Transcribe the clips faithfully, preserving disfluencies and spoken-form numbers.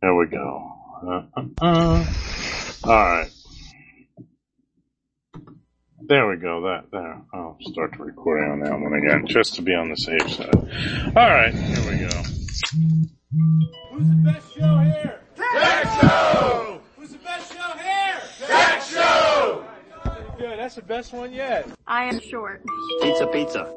There we go. Uh, uh, uh. All right. There we go. That there. I'll start the recording on that one again, just to be on the safe side. All right. Here we go. Who's the best show here? Tech Show! Who's the best show here? Tech Show! Pretty good. That's the best one yet. I am short. Pizza, pizza.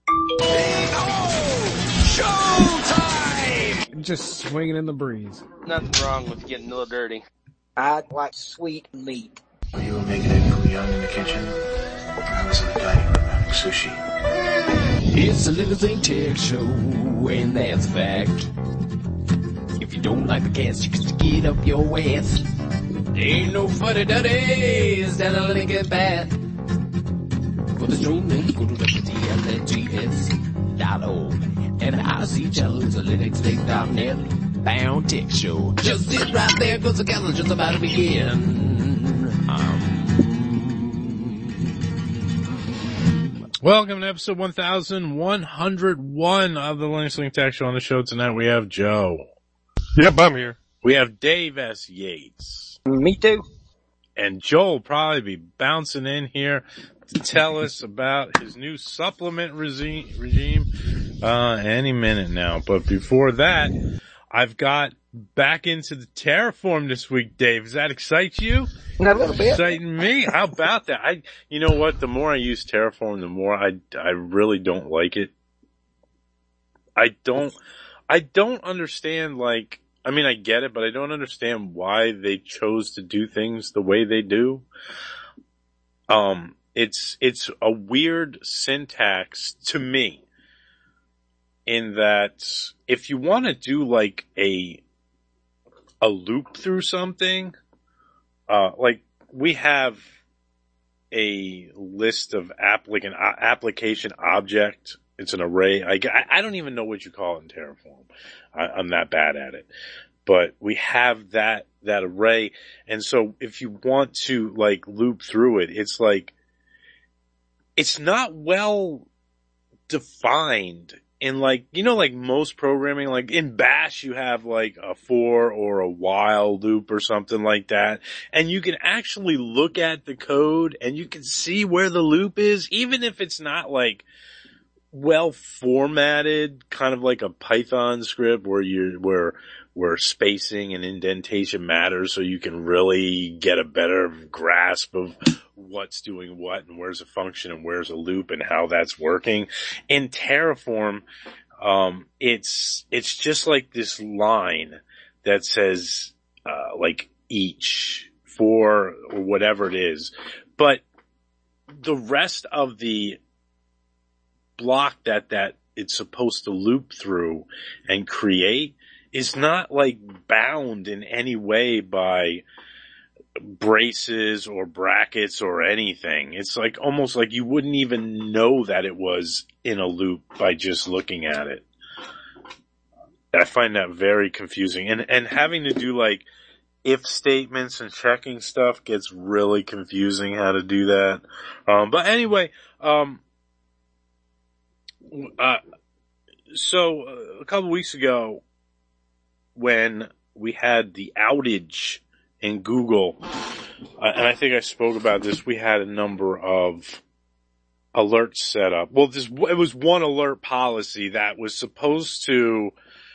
Showtime! Just swinging in the breeze. Nothing wrong with getting a little dirty. I like sweet meat. You were making it cool young in the kitchen. I was in the dining room having sushi. It's a Living Thing Tech Show, and that's a fact. If you don't like the cast, you can stick it up your ass. There ain't no fuddy-duddies down the Lincoln Path. For the show, then go to W T L N G S dot org. And I see channels at Linux Link dot net. Bound Tech Show. Just sit right there, cause the gallery's just about to begin. Um... Welcome to episode one thousand one hundred one of the Linux Link Tech Show. On the show tonight, we have Joe. Yep, I'm here. We have Dave S. Yates. Me too. And Joel will probably be bouncing in here to tell us about his new supplement regime, regime uh, any minute now. But before that, I've got back into the Terraform this week, Dave. Does that excite you? A little bit. Exciting me? How about that? I, you know what? The more I use Terraform, the more I, I really don't like it. I don't, I don't understand, like, I mean, I get it, but I don't understand why they chose to do things the way they do. Um, it's, it's a weird syntax to me in that if you want to do like a, a loop through something, uh, like we have a list of applicant, uh, application object. It's an array. I, I don't even know what you call it in Terraform. I, I'm that bad at it. But we have that, that array. And so if you want to like loop through it, it's like, it's not well defined in like, you know, like most programming, like in Bash, you have like a for or a while loop or something like that. And you can actually look at the code and you can see where the loop is, even if it's not like, well formatted, kind of like a Python script where you where where spacing and indentation matters, so you can really get a better grasp of what's doing what and where's a function and where's a loop and how that's working. In Terraform, um, it's it's just like this line that says uh, like each, for, or whatever it is, but the rest of the block that that it's supposed to loop through and create is not like bound in any way by braces or brackets or anything. It's like almost like you wouldn't even know that it was in a loop by just looking at it. I find that very confusing, and and having to do like if statements and checking stuff gets really confusing how to do that. Um, but anyway, um, Uh, so uh, a couple weeks ago, when we had the outage in Google, uh, and I think I spoke about this, we had a number of alerts set up. Well, this, it was one alert policy that was supposed to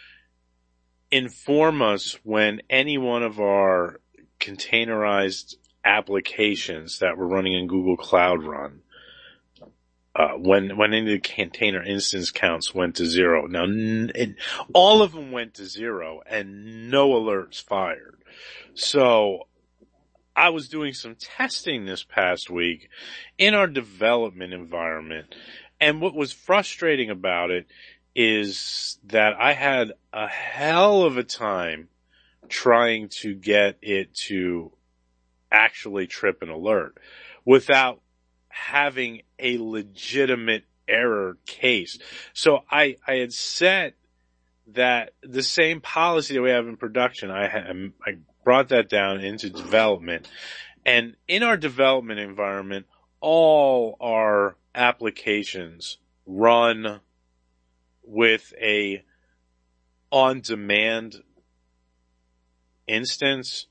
inform us when any one of our containerized applications that were running in Google Cloud Run, Uh, when, when any of the container instance counts went to zero. Now, n- it, all of them went to zero and no alerts fired. So, I was doing some testing this past week in our development environment. And what was frustrating about it is that I had a hell of a time trying to get it to actually trip an alert without having a legitimate error case. So I, I had set that the same policy that we have in production, I had, I brought that down into development. And in our development environment, all our applications run with a on-demand instance.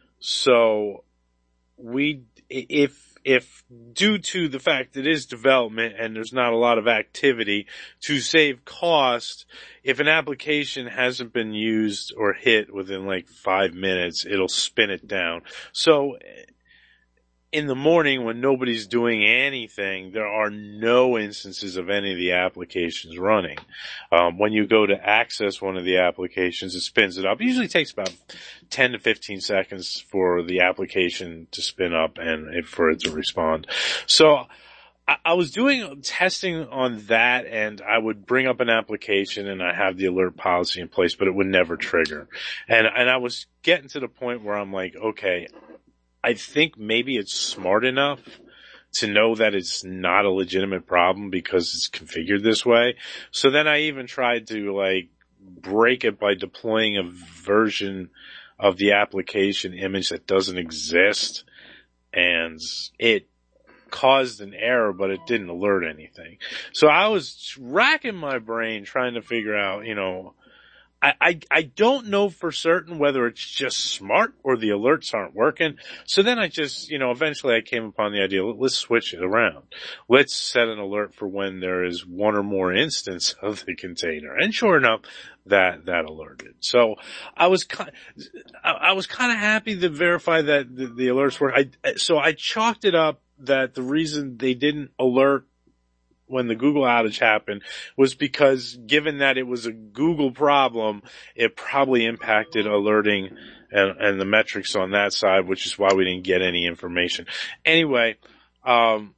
So we, if, if due to the fact it is development and there's not a lot of activity, to save cost, if an application hasn't been used or hit within like five minutes, it'll spin it down. So in the morning when nobody's doing anything, there are no instances of any of the applications running. Um, when you go to access one of the applications, it spins it up. It usually takes about ten to fifteen seconds for the application to spin up and it, for it to respond. So I, I was doing testing on that, and I would bring up an application and I have the alert policy in place, but it would never trigger. And, and I was getting to the point where I'm like, okay, I think maybe it's smart enough to know that it's not a legitimate problem because it's configured this way. So then I even tried to like break it by deploying a version of the application image that doesn't exist, and it caused an error, but it didn't alert anything. So I was racking my brain trying to figure out, you know, I, I, I don't know for certain whether it's just smart or the alerts aren't working. So then I just, you know, eventually I came upon the idea, let's switch it around. Let's set an alert for when there is one or more instance of the container. And sure enough, that, that alerted. So I was kind, I, I was kind of happy to verify that the, the alerts were, I, so I chalked it up that the reason they didn't alert when the Google outage happened was because, given that it was a Google problem, it probably impacted alerting and, and the metrics on that side, which is why we didn't get any information. Anyway, um,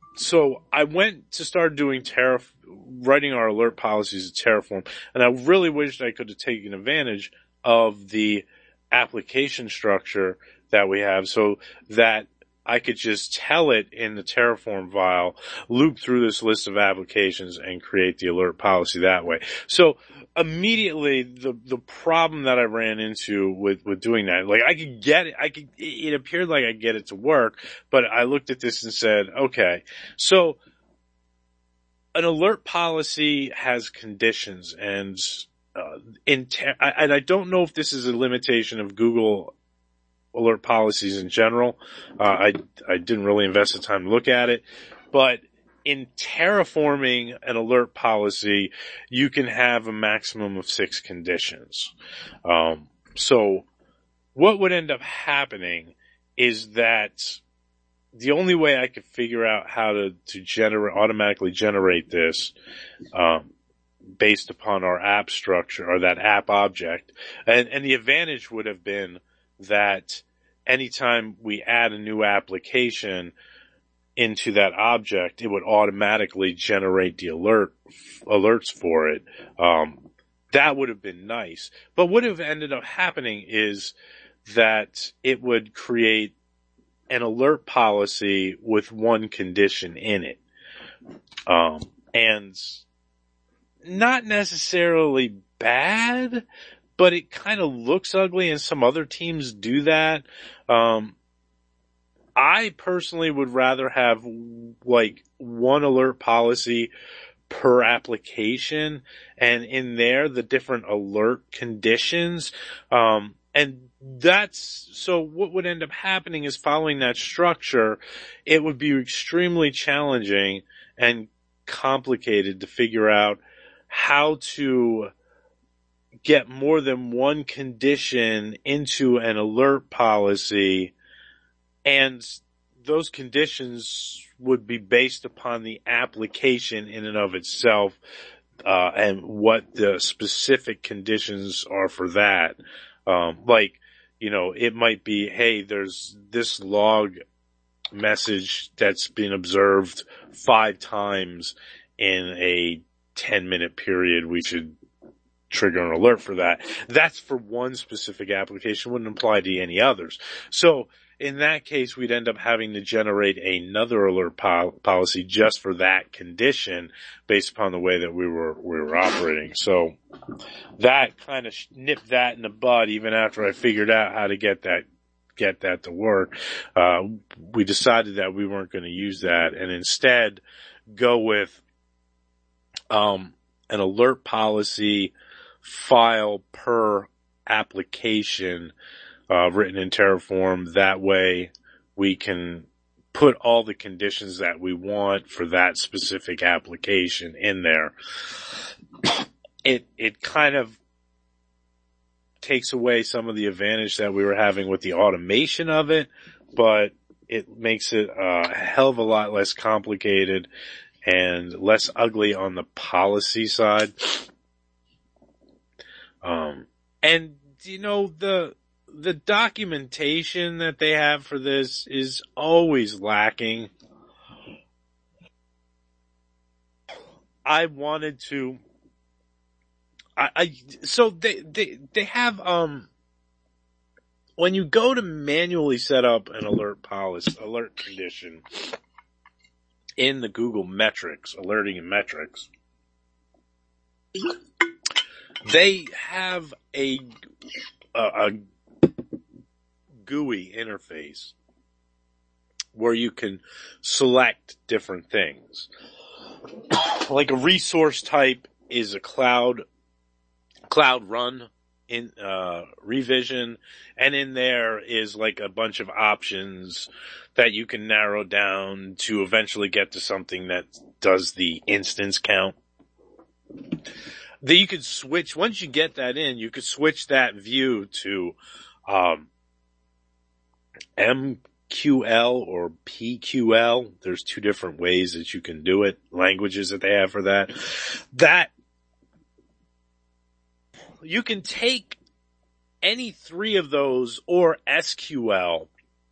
so I went to start doing Terra, writing our alert policies in Terraform, and I really wished I could have taken advantage of the application structure that we have so that I could just tell it in the Terraform file, loop through this list of applications, and create the alert policy that way. So immediately, the the problem that I ran into with with doing that, like I could get it, I could. It appeared like I could get it to work, but I looked at this and said, okay, so an alert policy has conditions, and uh, in ter- and I don't know if this is a limitation of Google alert policies in general. Uh, I, I didn't really invest the time to look at it, but in terraforming an alert policy, you can have a maximum of six conditions. Um, so what would end up happening is that the only way I could figure out how to, to generate, automatically generate this, um, based upon our app structure or that app object, and, and the advantage would have been that anytime we add a new application into that object, it would automatically generate the alert alerts for it. Um, that would have been nice. But what would have ended up happening is that it would create an alert policy with one condition in it. Um, and not necessarily bad, but it kind of looks ugly, and some other teams do that. Um, I personally would rather have like one alert policy per application, and in there the different alert conditions. Um, and that's, so what would end up happening is, following that structure, it would be extremely challenging and complicated to figure out how to get more than one condition into an alert policy, and those conditions would be based upon the application in and of itself, uh, and what the specific conditions are for that. Um, like, you know, it might be, hey, there's this log message that's been observed five times in a ten minute period. We should trigger an alert for that. That's for one specific application, wouldn't apply to any others. So in that case, we'd end up having to generate another alert pol- policy just for that condition based upon the way that we were, we were operating. So that kind of nipped that in the bud even after I figured out how to get that, get that to work. Uh, we decided that we weren't going to use that and instead go with, um, an alert policy file per application, uh, written in Terraform. That way we can put all the conditions that we want for that specific application in there. It, it kind of takes away some of the advantage that we were having with the automation of it, but it makes it a hell of a lot less complicated and less ugly on the policy side. Um, and you know, the, the documentation that they have for this is always lacking. I wanted to, I, I so they, they, they have, um, when you go to manually set up an alert policy, alert condition in the Google metrics, alerting and metrics, they have a, a, a G U I interface where you can select different things. Like a resource type is a cloud, cloud run in, uh, revision, and in there is like a bunch of options that you can narrow down to eventually get to something that does the instance count. That you could switch, once you get that in, you could switch that view to, um, M Q L or P Q L. There's two different ways that you can do it, languages that they have for that. That, you can take any three of those or S Q L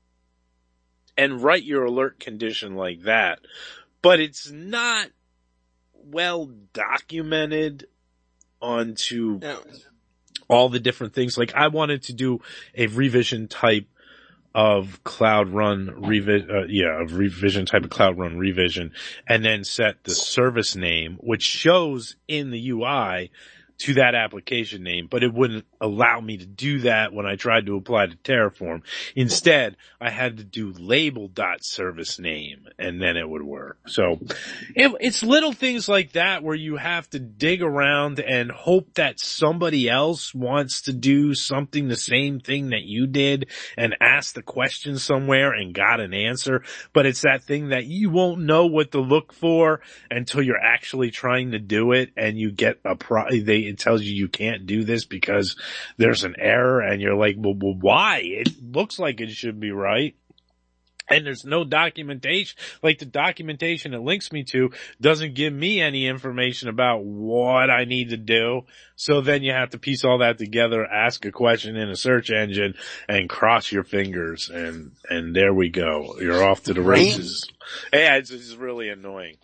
and write your alert condition like that, but it's not well documented onto No. all the different things. Like I wanted to do a revision type of cloud run revi- uh, yeah, of revision type of cloud run revision, and then set the service name, which shows in the U I to that application name, but it wouldn't allow me to do that when I tried to apply to Terraform. Instead, I had to do label.serviceName, and then it would work. So it, it's little things like that where you have to dig around and hope that somebody else wants to do something the same thing that you did and ask the question somewhere and got an answer. But it's that thing that you won't know what to look for until you're actually trying to do it, and you get a pro- they it tells you you can't do this because there's an error, and you're like, well, well, why? It looks like it should be right. And there's no documentation. Like the documentation it links me to doesn't give me any information about what I need to do. So then you have to piece all that together, ask a question in a search engine, and cross your fingers, and, and there we go. You're off to the races. Yeah, it's, it's really annoying.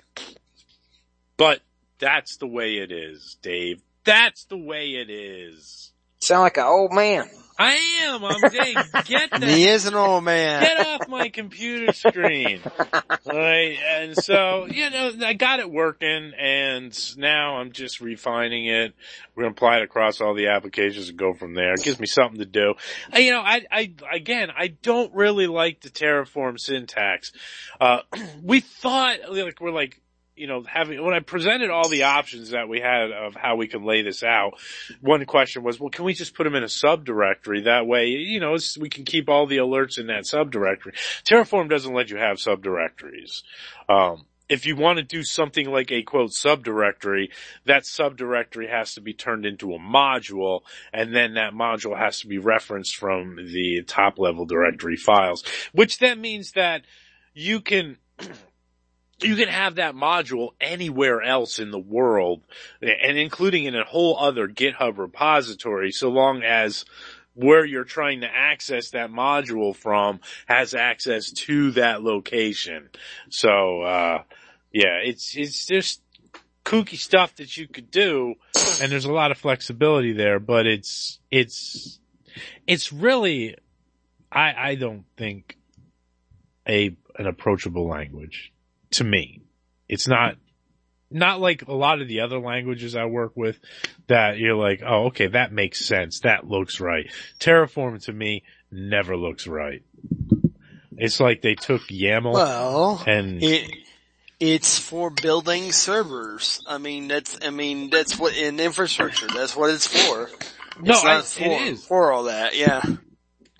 But that's the way it is, Dave. That's the way it is. Sound like an old man. I am. I'm Dave. Get that. He is an old man. Get off my computer screen. Right. And so, you know, I got it working, and now I'm just refining it. We're going to apply it across all the applications and go from there. It gives me something to do. I, you know, I, I, again, I don't really like the Terraform syntax. Uh, we thought, like, we're like, you know, having, when I presented all the options that we had of how we can lay this out, one question was, well, can we just put them in a subdirectory? That way, you know, we can keep all the alerts in that subdirectory. Terraform doesn't let you have subdirectories. Um, if you want to do something like a quote subdirectory, that subdirectory has to be turned into a module, and then that module has to be referenced from the top level directory files, which then means that you can, you can have that module anywhere else in the world, and including in a whole other GitHub repository, so long as where you're trying to access that module from has access to that location. So, uh, yeah, it's, it's just kooky stuff that you could do, and there's a lot of flexibility there, but it's, it's, it's really, I, I don't think a, an approachable language. To me, it's not, not like a lot of the other languages I work with that you're like, oh, okay, that makes sense. That looks right. Terraform to me never looks right. It's like they took YAML Well, and it, it's for building servers. I mean, that's, I mean, that's what in infrastructure, that's what it's for. no, It's I, not for, it is. for all that, yeah.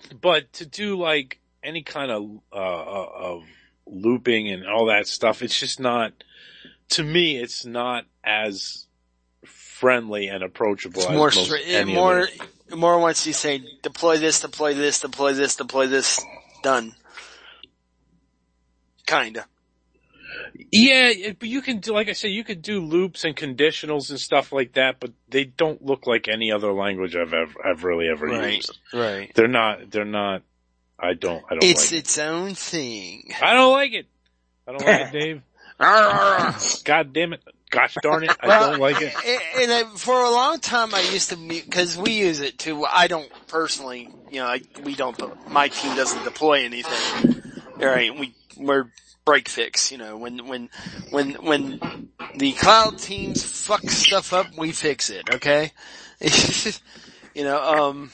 but to do like any kind of uh, of looping and all that stuff, it's just not. To me, it's not as friendly and approachable. It's as more most straight, any more, other. more once you say deploy this, deploy this, deploy this, deploy this, done. Kinda. Yeah, it- but you can do, like I said, you could do loops and conditionals and stuff like that, but they don't look like any other language I've ever, I've really ever Right, used. right. They're not, they're not, I don't, I don't It's like its own thing. it. I don't like it. I don't like it, Dave. God damn it. Gosh darn it. I Well, don't like it. And I, for a long time I used to, because we use it too. I don't personally, you know, I, we don't, my team doesn't deploy anything. Alright, we, we're break fix, you know, when, when, when, when the cloud teams fuck stuff up, we fix it, okay? You know, um,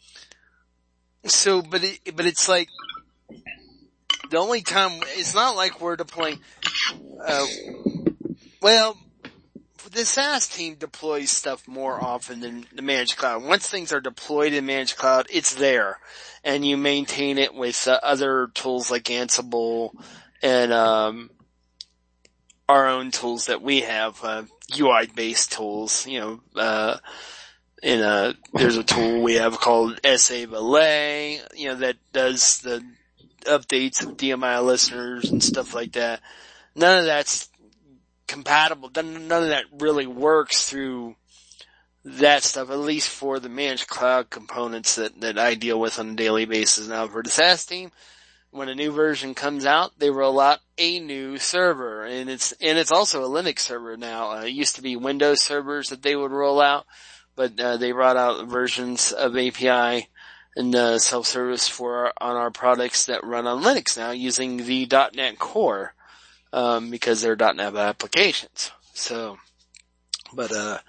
so, but it, but it's like, the only time, it's not like we're deploying, uh, well, the SaaS team deploys stuff more often than the managed cloud. Once things are deployed in managed cloud, it's there. And you maintain it with uh, other tools like Ansible and, um, our own tools that we have, uh, U I-based tools, you know, uh, in a, there's a tool we have called S A Valet, you know, that does the updates of D M I listeners and stuff like that. None of that's compatible. None of that really works through that stuff, at least for the managed cloud components that, that I deal with on a daily basis. Now for the SaaS team, when a new version comes out, they roll out a new server, and it's, and it's also a Linux server now. Uh, it used to be Windows servers that they would roll out, but, uh, they brought out versions of A P I and uh, self-service for our, on our products that run on Linux now using the dot net Core, um, because they're dot net applications. So, but, uh,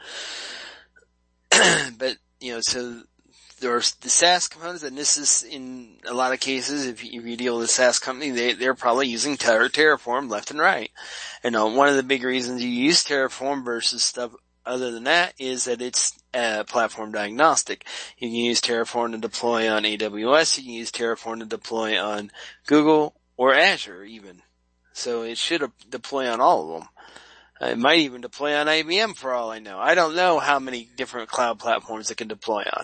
but, you know, so there's the SaaS components, and this is in a lot of cases, if you, if you deal with a SaaS company, they, they're probably using Terra, Terraform left and right. And uh, one of the big reasons you use Terraform versus stuff other than that is that it's uh, platform diagnostic. You can use Terraform to deploy on A W S, you can use Terraform to deploy on Google or Azure even. So it should deploy on all of them. Uh, it might even deploy on I B M for all I know. I don't know how many different cloud platforms it can deploy on.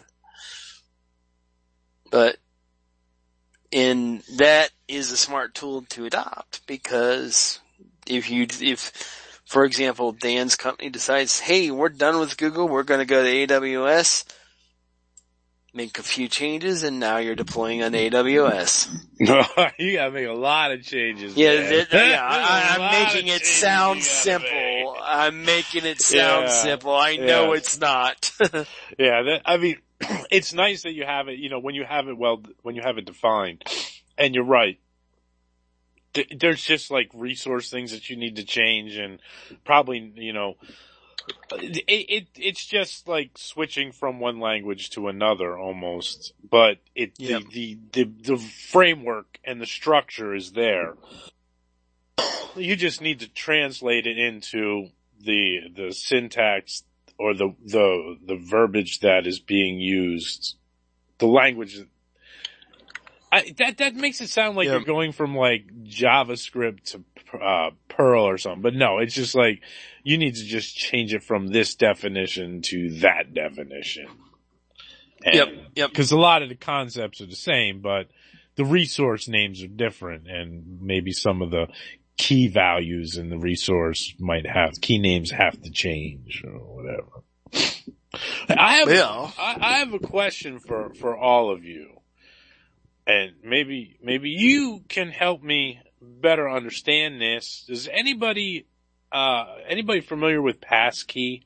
But in that is a smart tool to adopt, because if you, if, for example, Dan's company decides, hey, we're done with Google, we're going to go to A W S, make a few changes, and now you're deploying on A W S. No, you gotta make a lot of changes. Yeah, man. th- yeah I, A I'm lot making of it changes sound you gotta simple. make. I'm making it sound Yeah. simple. I know Yeah. it's not. Yeah, that, I mean, it's nice that you have it, you know, when you have it well, when you have it defined. And you're right. Th- There's just like resource things that you need to change, and probably, you know, it, it, it's just like switching from one language to another almost, but it, Yep. the, the, the, the framework and the structure is there. You just need to translate it into the, the syntax or the, the, the verbiage that is being used, the language. I, that, that makes it sound like Yeah. you're going from like JavaScript to, uh, Perl or something, but no, it's just like, you need to just change it from this definition to that definition. And, Yep, yep. Cause a lot of the concepts are the same, but the resource names are different, and maybe some of the key values in the resource might have, key names have to change or whatever. I have, Yeah. I, I have a question for, for all of you. And maybe, maybe you can help me better understand this. Is anybody, uh, anybody familiar with Passkey?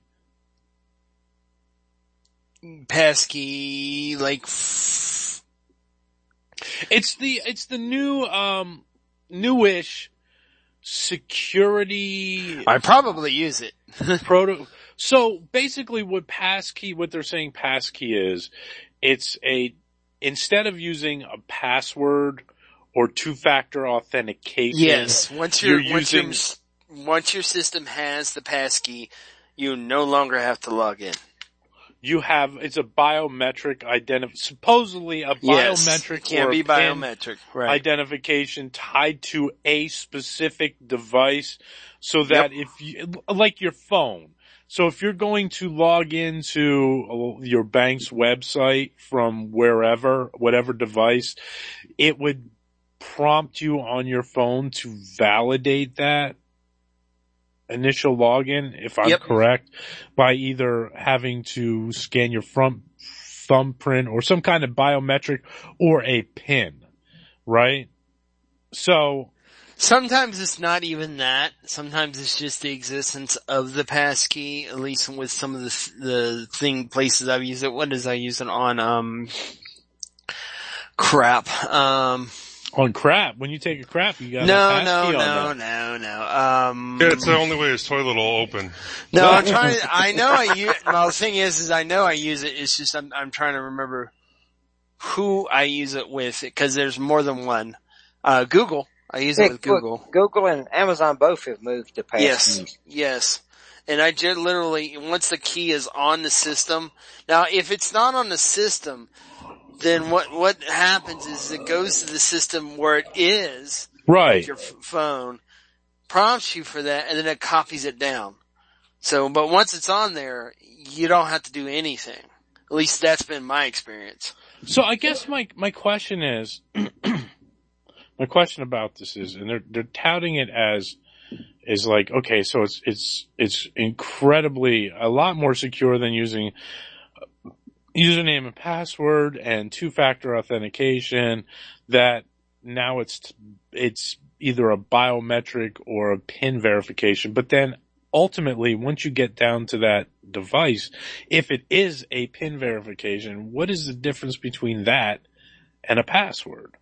Passkey, like, f- It's the, it's the new, um, newish security I probably use it. proto. So basically what Passkey, what they're saying Passkey is, it's a, instead of using a password or two-factor authentication. Yes, once your You're once using- your once your system has the passkey, you no longer have to log in. you have, it's a biometric identif, supposedly a Yes, biometric it can or be a PIN biometric, right? identification tied to a specific device so that if you, like your phone. So if you're going to log into your bank's website from wherever, whatever device, it would prompt you on your phone to validate that initial login, if I'm Yep. correct, by either having to scan your front thumbprint or some kind of biometric or a PIN, right? So Sometimes it's not even that. Sometimes it's just the existence of the passkey, at least with some of the the thing places I've used it. What does I use it on? Um, crap. Um, on crap, when you take a crap, you got no, a no, passkey no, on that. no, no. Um, Yeah, it's the only way his toilet will open. no, I'm trying to, I know I use, well the thing is, is I know I use it, it's just I'm, I'm trying to remember who I use it with, cause there's more than one. Uh, Google. I use it with Google. Google and Amazon both have moved to pass. Yes, yes. And I just literally, once the key is on the system, now if it's not on the system, then what, what happens is it goes to the system where it is, Right. like your f- phone, prompts you for that, and then it copies it down. So, but once it's on there, you don't have to do anything. At least that's been my experience. So I guess my, my question is, my question about this is, and they're, they're touting it as, is like, okay, so it's, it's, it's incredibly, a lot more secure than using username and password and two-factor authentication, that now it's, it's either a biometric or a PIN verification. But then ultimately, once you get down to that device, if it is a PIN verification, what is the difference between that and a password?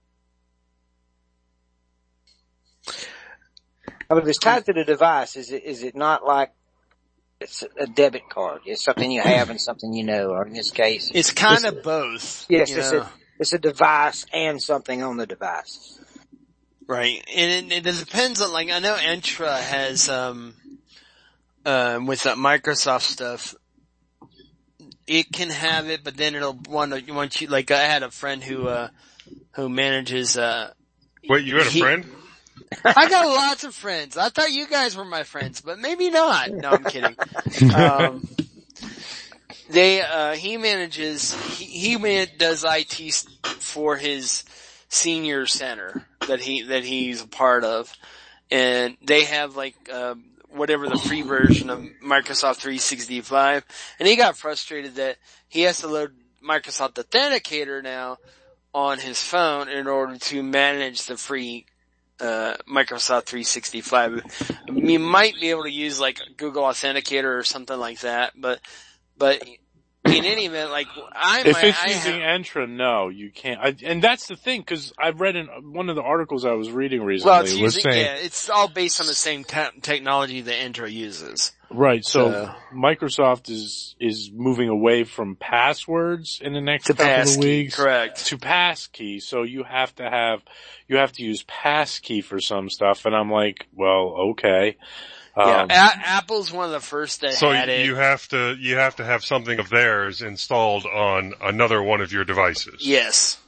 I mean, if it's tied to the device, is it, is it not like it's a debit card? It's something you have and something you know, or in this case. It's kind of both. Yes, you it's know. a, it's a device and something on the device. Right. And it, it depends on, like, I know Entra has, um, um, with that Microsoft stuff, it can have it, but then it'll want to, want you, like, I had a friend who, uh, who manages, uh, Wait, you had a he, friend? I got lots of friends. I thought you guys were my friends, but maybe not. No, I'm kidding. Um, they, uh, he manages, he, he man, does I T for his senior center that he, that he's a part of. And they have like, um, whatever the free version of Microsoft three sixty-five. And he got frustrated that he has to load Microsoft Authenticator now on his phone in order to manage the free uh Microsoft three sixty-five. You might be able to use like Google Authenticator or something like that, but but in any event, like I If might, it's I using have, Entra, no, you can't. I, and that's the thing, because I've read in one of the articles I was reading recently well, it's was using, saying, yeah, it's all based on the same te- technology that Entra uses. right, so, So- Microsoft is is moving away from passwords in the next To couple passkey, of weeks correct. to passkey. So you have to have you have to use passkey for some stuff, and I'm like, well, okay. Yeah, Um, A- Apple's one of the first that So had it. you have to, you have to have something of theirs installed on another one of your devices. Yes.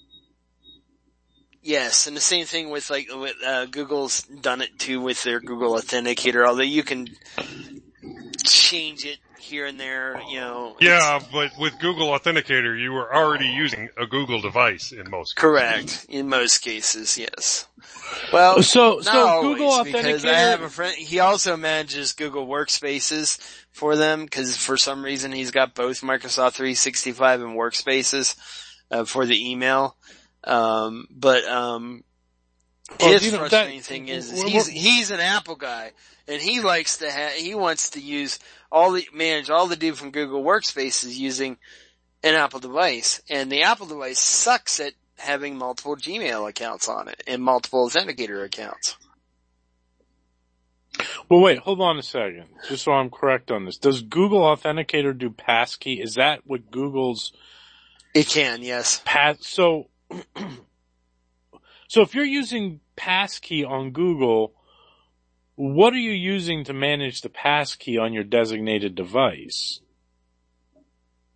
Yes, and the same thing with like, with, uh, Google's done it too with their Google Authenticator, although you can change it here and there, you know. Yeah, but with Google Authenticator, you were already using a Google device in most cases. Correct. In most cases, yes. Well, So- not so always, Google because I Authenticator- have a friend, he also manages Google Workspaces for them, because for some reason he's got both Microsoft three sixty-five and Workspaces, uh, for the email. Um, but, um, Well, his you know, that- frustrating thing is, is we're- he's, we're- he's an Apple guy, and he likes to have, he wants to use all the, manage all the do from Google Workspaces using an Apple device, and the Apple device sucks at having multiple Gmail accounts on it and multiple Authenticator accounts. well, wait, hold on a second, just so I'm correct on this. Does Google Authenticator do passkey? Is that what Google's It can, yes. pass? So, so if you're using passkey on Google, what are you using to manage the passkey on your designated device?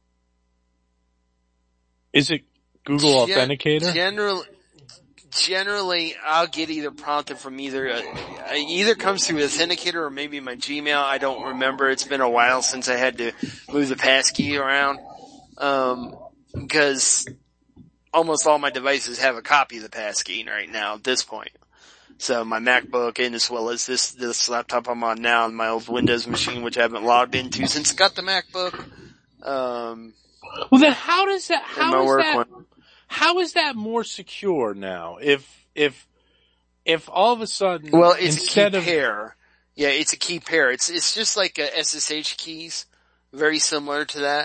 Is it Google Gen- Authenticator? Generally, generally, I'll get either prompted from either, uh, either comes through Authenticator or maybe my Gmail. I don't remember. It's been a while since I had to move the passkey around. Um, because almost all my devices have a copy of the passkey right now at this point. So my MacBook and as well as this, this laptop I'm on now and my old Windows machine, which I haven't logged into since I got the MacBook. Um, well then how does that, and my how is work that, one. how is that more secure now? If, if, if all of a sudden, Well, it's instead a key of, pair. Yeah, it's a key pair. It's, it's just like a S S H keys. Very similar to that.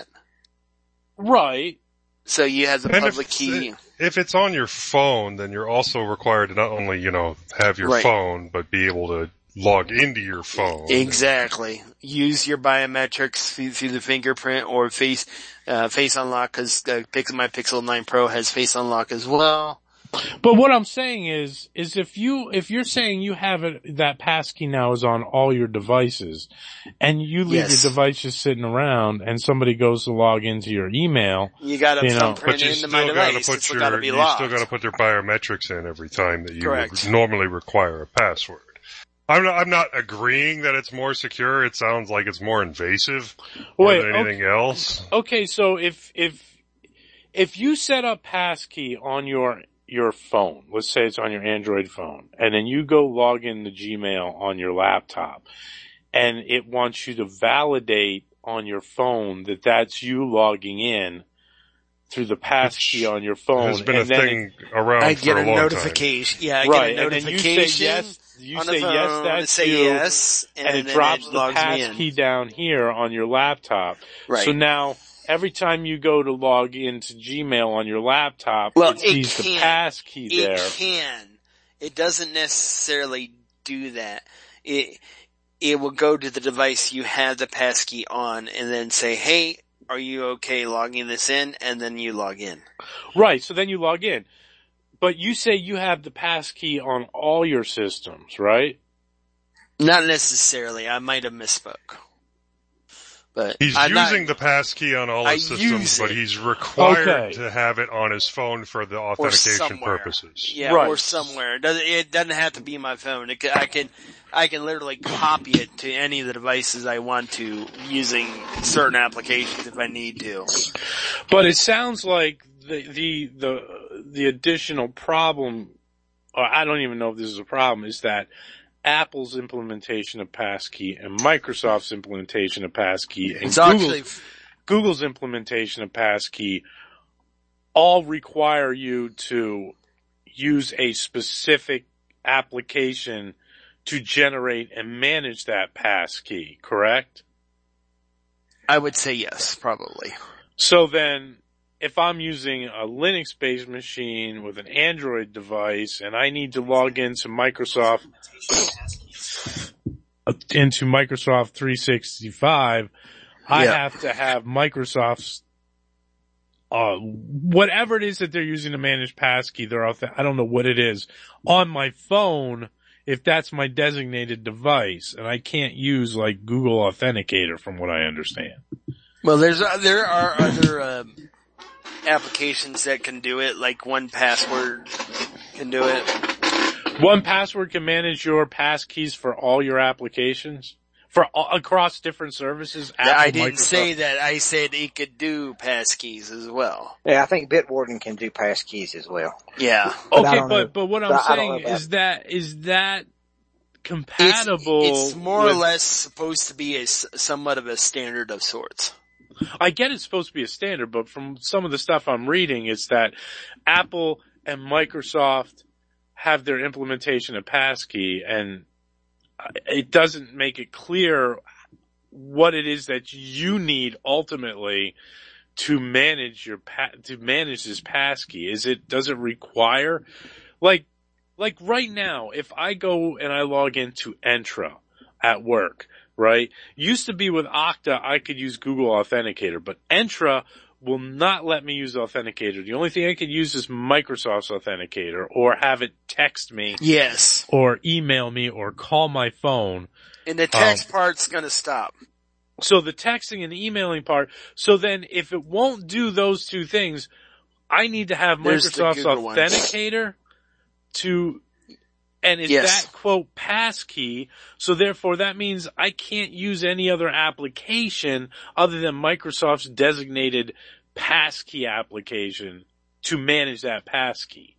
right. So you have the And public if, key. If it's on your phone, then you're also required to not only, you know, have your Right. phone, but be able to log into your phone. Exactly. Use your biometrics through, through the fingerprint or face, uh, face unlock cause, uh, Pixel, my Pixel nine Pro has face unlock as well. But what I'm saying is, is if you, if you're saying you have it, that passkey now is on all your devices, and you leave Yes. your device just sitting around, and somebody goes to log into your email, You gotta You know, thumbprint But you into still my gotta device. put It's still your, gotta be you logged. still gotta put your biometrics in every time that you Correct. would normally require a password. I'm not, I'm not agreeing that it's more secure. It sounds like it's more invasive more Wait, than anything else. okay, so if, if, if you set up passkey on your, your phone, let's say it's on your Android phone, and then you go log in the Gmail on your laptop, and it wants you to validate on your phone that that's you logging in through the passkey Which on your phone. Has been and a then thing around I for get a a long notification. Yeah, I it, right, get a and then you notification say yes, you on say the phone yes, to that's say you, yes, and, and it then drops it the logs me passkey in. down here on your laptop. Right. So now, every time you go to log into Gmail on your laptop, Well, it it sees the can't. passkey It there. can. It doesn't necessarily do that. It it will go to the device you have the passkey on and then say, hey, are you okay logging this in? And then you log in. Right, so then you log in. But you say you have the passkey on all your systems, right? Not necessarily. I might have misspoke. But He's I'm using not, the passkey on all I his use systems, but it. he's required Okay. to have it on his phone for the or authentication somewhere. purposes. Yeah, Right. or somewhere. It doesn't, it doesn't have to be my phone. It can, I can, I can literally copy it to any of the devices I want to using certain applications if I need to. But it sounds like the, the, the, the additional problem, or I don't even know if this is a problem, is that Apple's implementation of passkey and Microsoft's implementation of passkey and It's Google's, actually, Google's implementation of passkey all require you to use a specific application to generate and manage that passkey, correct? I would say yes, probably. So then, if I'm using a Linux-based machine with an Android device and I need to log into Microsoft, into Microsoft three sixty-five, I Yeah. have to have Microsoft's, uh, whatever it is that they're using to manage passkey, they're off the, I don't know what it is, on my phone, if that's my designated device, and I can't use like Google Authenticator from what I understand. Well, there's, uh, there are other, um, applications that can do it, like one password can do it. One Password can manage your passkeys for all your applications? For all, across different services? Apple, I didn't Microsoft? say that. I said it could do passkeys as well. Yeah, I think Bitwarden can do passkeys as well. Yeah. But I Okay, don't know. but, but what I'm But I don't saying know about- is that, is that It's, compatible it's more with, or less supposed to be a, s- somewhat of a standard of sorts. I get it's supposed to be a standard, but from some of the stuff I'm reading, it's that Apple and Microsoft have their implementation of passkey, and it doesn't make it clear what it is that you need ultimately to manage your pa- to manage this passkey. Is it, does it require, like, like right now, if I go and I log into Entra at work, right? Used to be with Okta, I could use Google Authenticator, but Entra will not let me use Authenticator. The only thing I could use is Microsoft's Authenticator, or have it text me, Yes. or email me, or call my phone. And the text part's gonna stop. So the texting and the emailing part, so then if it won't do those two things, I need to have There's the Microsoft's Google one. Authenticator to, and is Yes. that quote passkey? So therefore that means I can't use any other application other than Microsoft's designated passkey application to manage that passkey.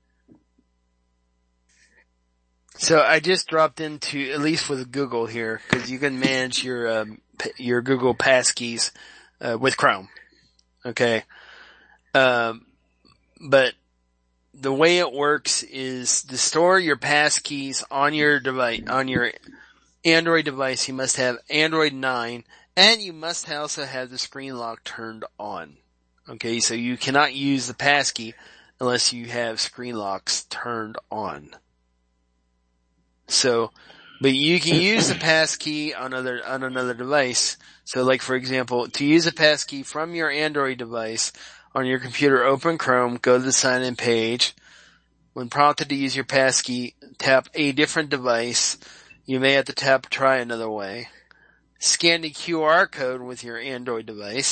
So I just dropped into, at least with Google here, because you can manage your um, p- your Google passkeys uh, with Chrome. Okay, um, but the way it works is to store your passkeys on your device, on your Android device. You must have Android nine, and you must also have the screen lock turned on. Okay, so you cannot use the passkey unless you have screen locks turned on. So, but you can use the passkey on other, on another device. So like for example, to use a passkey from your Android device on your computer, open Chrome, go to the sign in page. When prompted to use your passkey, tap a different device. You may have to tap try another way. Scan the Q R code with your Android device.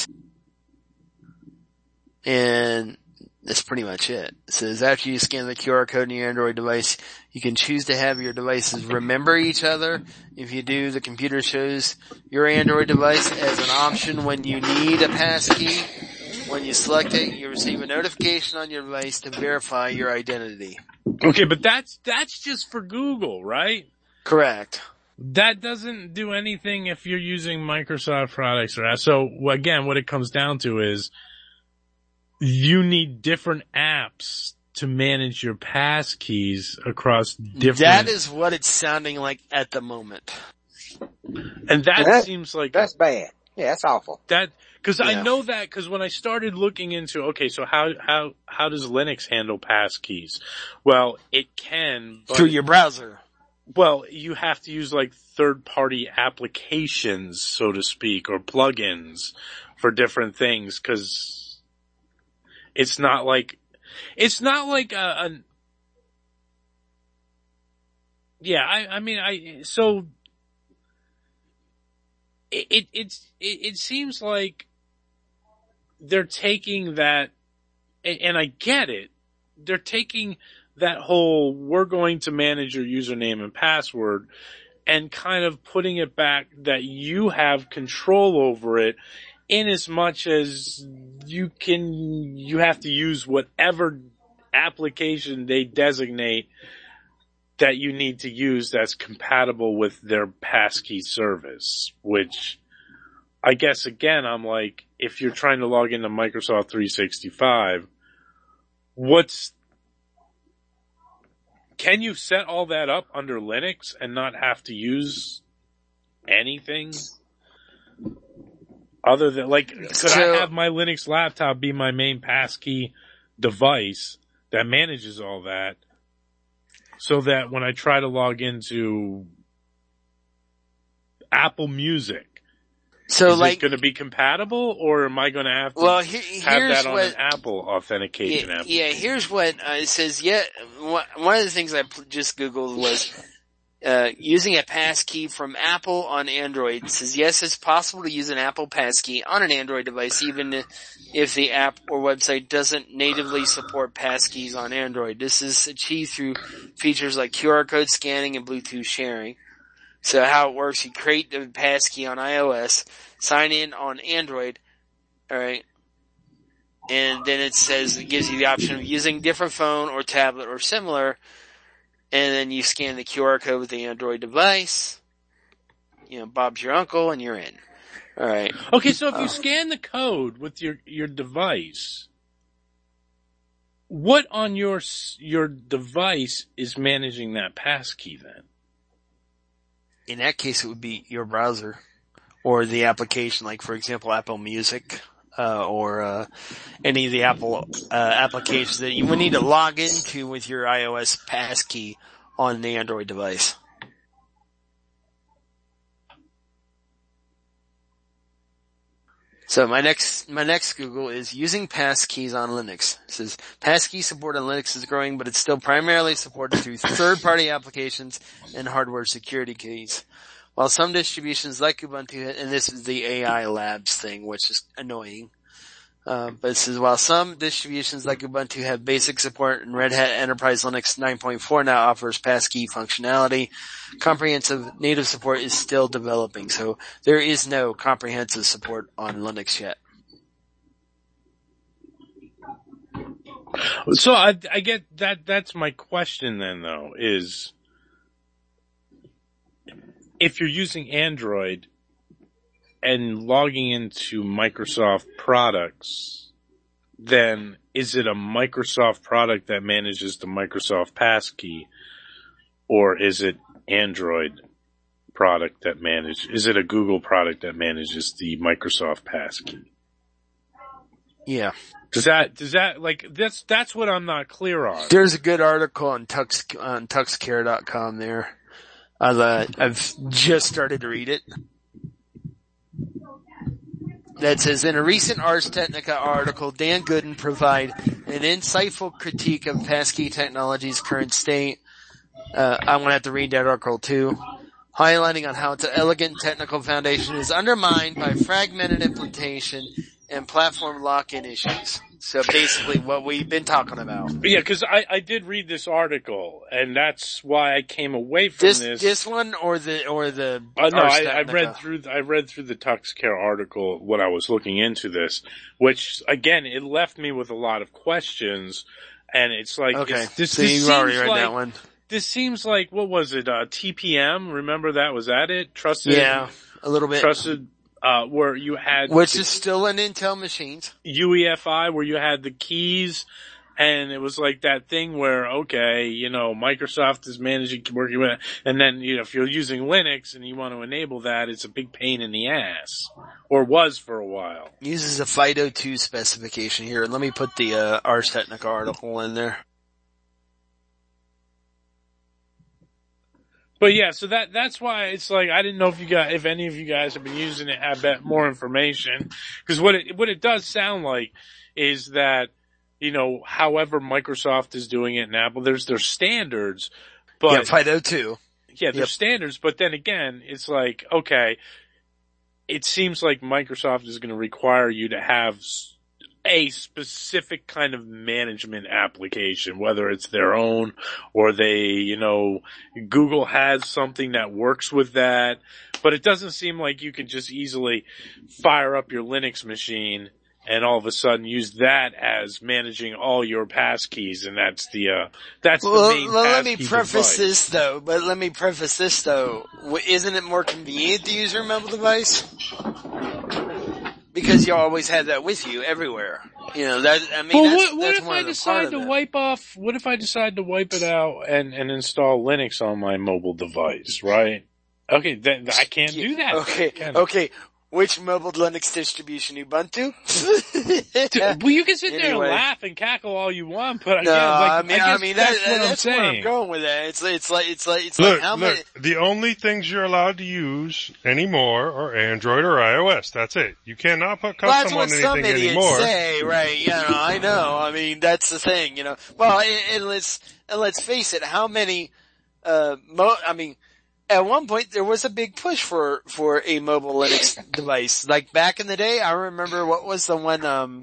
And that's pretty much it. It says after you scan the Q R code in your Android device, you can choose to have your devices remember each other. If you do, the computer shows your Android device as an option when you need a passkey. When you select it, you receive a notification on your device to verify your identity. Okay, but that's, that's just for Google, right? Correct. That doesn't do anything if you're using Microsoft products or so again, what it comes down to is you need different apps to manage your passkeys across different. That is what it's sounding like at the moment. And that, That- seems like That's bad. Yeah, that's awful. that, cause I Yeah. know that cause when I started looking into, okay, so how, how, how does Linux handle passkeys? Well, it can, but, Through your browser. well, you have to use like third party applications, so to speak, or plugins for different things, cause it's not like, it's not like a, a yeah, I, I mean, I, so, it, it, it's, it, it seems like they're taking that, and, and I get it, they're taking that whole, we're going to manage your username and password, and kind of putting it back that you have control over it, in as much as you can, you have to use whatever application they designate that you need to use that's compatible with their passkey service, which I guess again, I'm like, if you're trying to log into Microsoft three sixty-five, what's, can you set all that up under Linux and not have to use anything? Other than, like, could So- I have my Linux laptop be my main passkey device that manages all that, so that when I try to log into Apple Music, So is like, it going to be compatible, or am I going to have to well, he, have here's that on what, an Apple authentication yeah, app? yeah, here's what uh, it says. Yeah, one one of the things I pl- just Googled was uh, using a passkey from Apple on Android. It says, yes, it's possible to use an Apple passkey on an Android device, even if the app or website doesn't natively support passkeys on Android. This is achieved through features like Q R code scanning and Bluetooth sharing. So how it works, you create the passkey on iOS, sign in on Android, alright, and then it says, it gives you the option of using different phone or tablet or similar, and then you scan the Q R code with the Android device, you know, Bob's your uncle, and you're in. Alright. Okay, so if you Oh. scan the code with your, your device, what on your, s- your device is managing that passkey then? In that case, it would be your browser, or the application, like for example, Apple Music, uh, or, uh, any of the Apple, uh, applications that you would need to log into with your iOS passkey on the Android device. So my next, my next Google is using passkeys on Linux. It says, passkey support on Linux is growing, but it's still primarily supported through third-party applications and hardware security keys. While some distributions like Ubuntu, and this is the A I Labs thing, which is annoying, Uh, but it says, while some distributions like Ubuntu have basic support, and Red Hat Enterprise Linux nine point four now offers passkey functionality, comprehensive native support is still developing. So there is no comprehensive support on Linux yet. So I, I get that, that's my question then though, is if you're using Android and logging into Microsoft products, then is it a Microsoft product that manages the Microsoft passkey, or is it Android product that manages, is it a Google product that manages the Microsoft passkey? Yeah. Does that, does that, like, that's, that's what I'm not clear on. There's a good article on Tux, on tuxcare dot com there. I've, uh, I've just started to read it. That says, in a recent Ars Technica article, Dan Gooden provided an insightful critique of passkey technology's current state. Uh, I'm gonna have to read that article too. Highlighting on how its elegant technical foundation is undermined by fragmented implementation and platform lock-in issues. So basically what we've been talking about. Yeah, cause I, I did read this article, and that's why I came away from This, this. this one or the, or the, Uh, no, Ars I, I Technica? read through, I read through the TuxCare article when I was looking into this, which again, it left me with a lot of questions, and it's like, Okay. it's, this, so this you seems already read like, that one. this seems like, what was it, uh, T P M? Remember that? Was that it? Trusted? Yeah, a little bit. Trusted, uh, where you had, Which the is still in Intel machines. U E F I, where you had the keys, and it was like that thing where, okay, you know, Microsoft is managing, working with it, and then, you know, if you're using Linux and you want to enable that, it's a big pain in the ass. Or was for a while. Uses a FIDO two specification here. Let me put the, uh, Ars Technica article in there. But yeah, so that, that's why it's like, I didn't know if you got, if any of you guys have been using it, have that more information. Cause what it, what it does sound like is that, you know, however Microsoft is doing it and Apple, there's their standards, but. Yeah, FIDO two. Yeah, there's Yep. standards, but then again, it's like, okay, it seems like Microsoft is going to require you to have a specific kind of management application, whether it's their own or they, you know, Google has something that works with that, but it doesn't seem like you can just easily fire up your Linux machine and all of a sudden use that as managing all your passkeys, and that's the, uh, that's Well, the main well let me passkey preface device. this though, but let me preface this though. W- Isn't it more convenient to use your mobile device? Because you always have that with you everywhere. You know, that, I mean, Well, that's, what, what that's if one I of the part decide of to that. wipe off, what if I decide to wipe it out and, and install Linux on my mobile device, right? Okay, then I can't do that. Okay, can I? okay. Which mobile Linux distribution? Ubuntu? Dude, well, you can sit there and Anyway. laugh and cackle all you want, but No, again, like, I mean, I, I, guess mean, that's that, what I'm that's where I'm saying. going with that. It's, it's like, it's like, it's Look, like how look, many, the only things you're allowed to use anymore are Android or iOS. That's it. You cannot put well, that's custom what on some anything idiots anymore. say, right? You know, I know. I mean, that's the thing, you know. Well, and, and let's, and let's face it, how many, uh, mo- I mean, at one point there was a big push for, for a mobile Linux device. Like back in the day, I remember what was the one, um,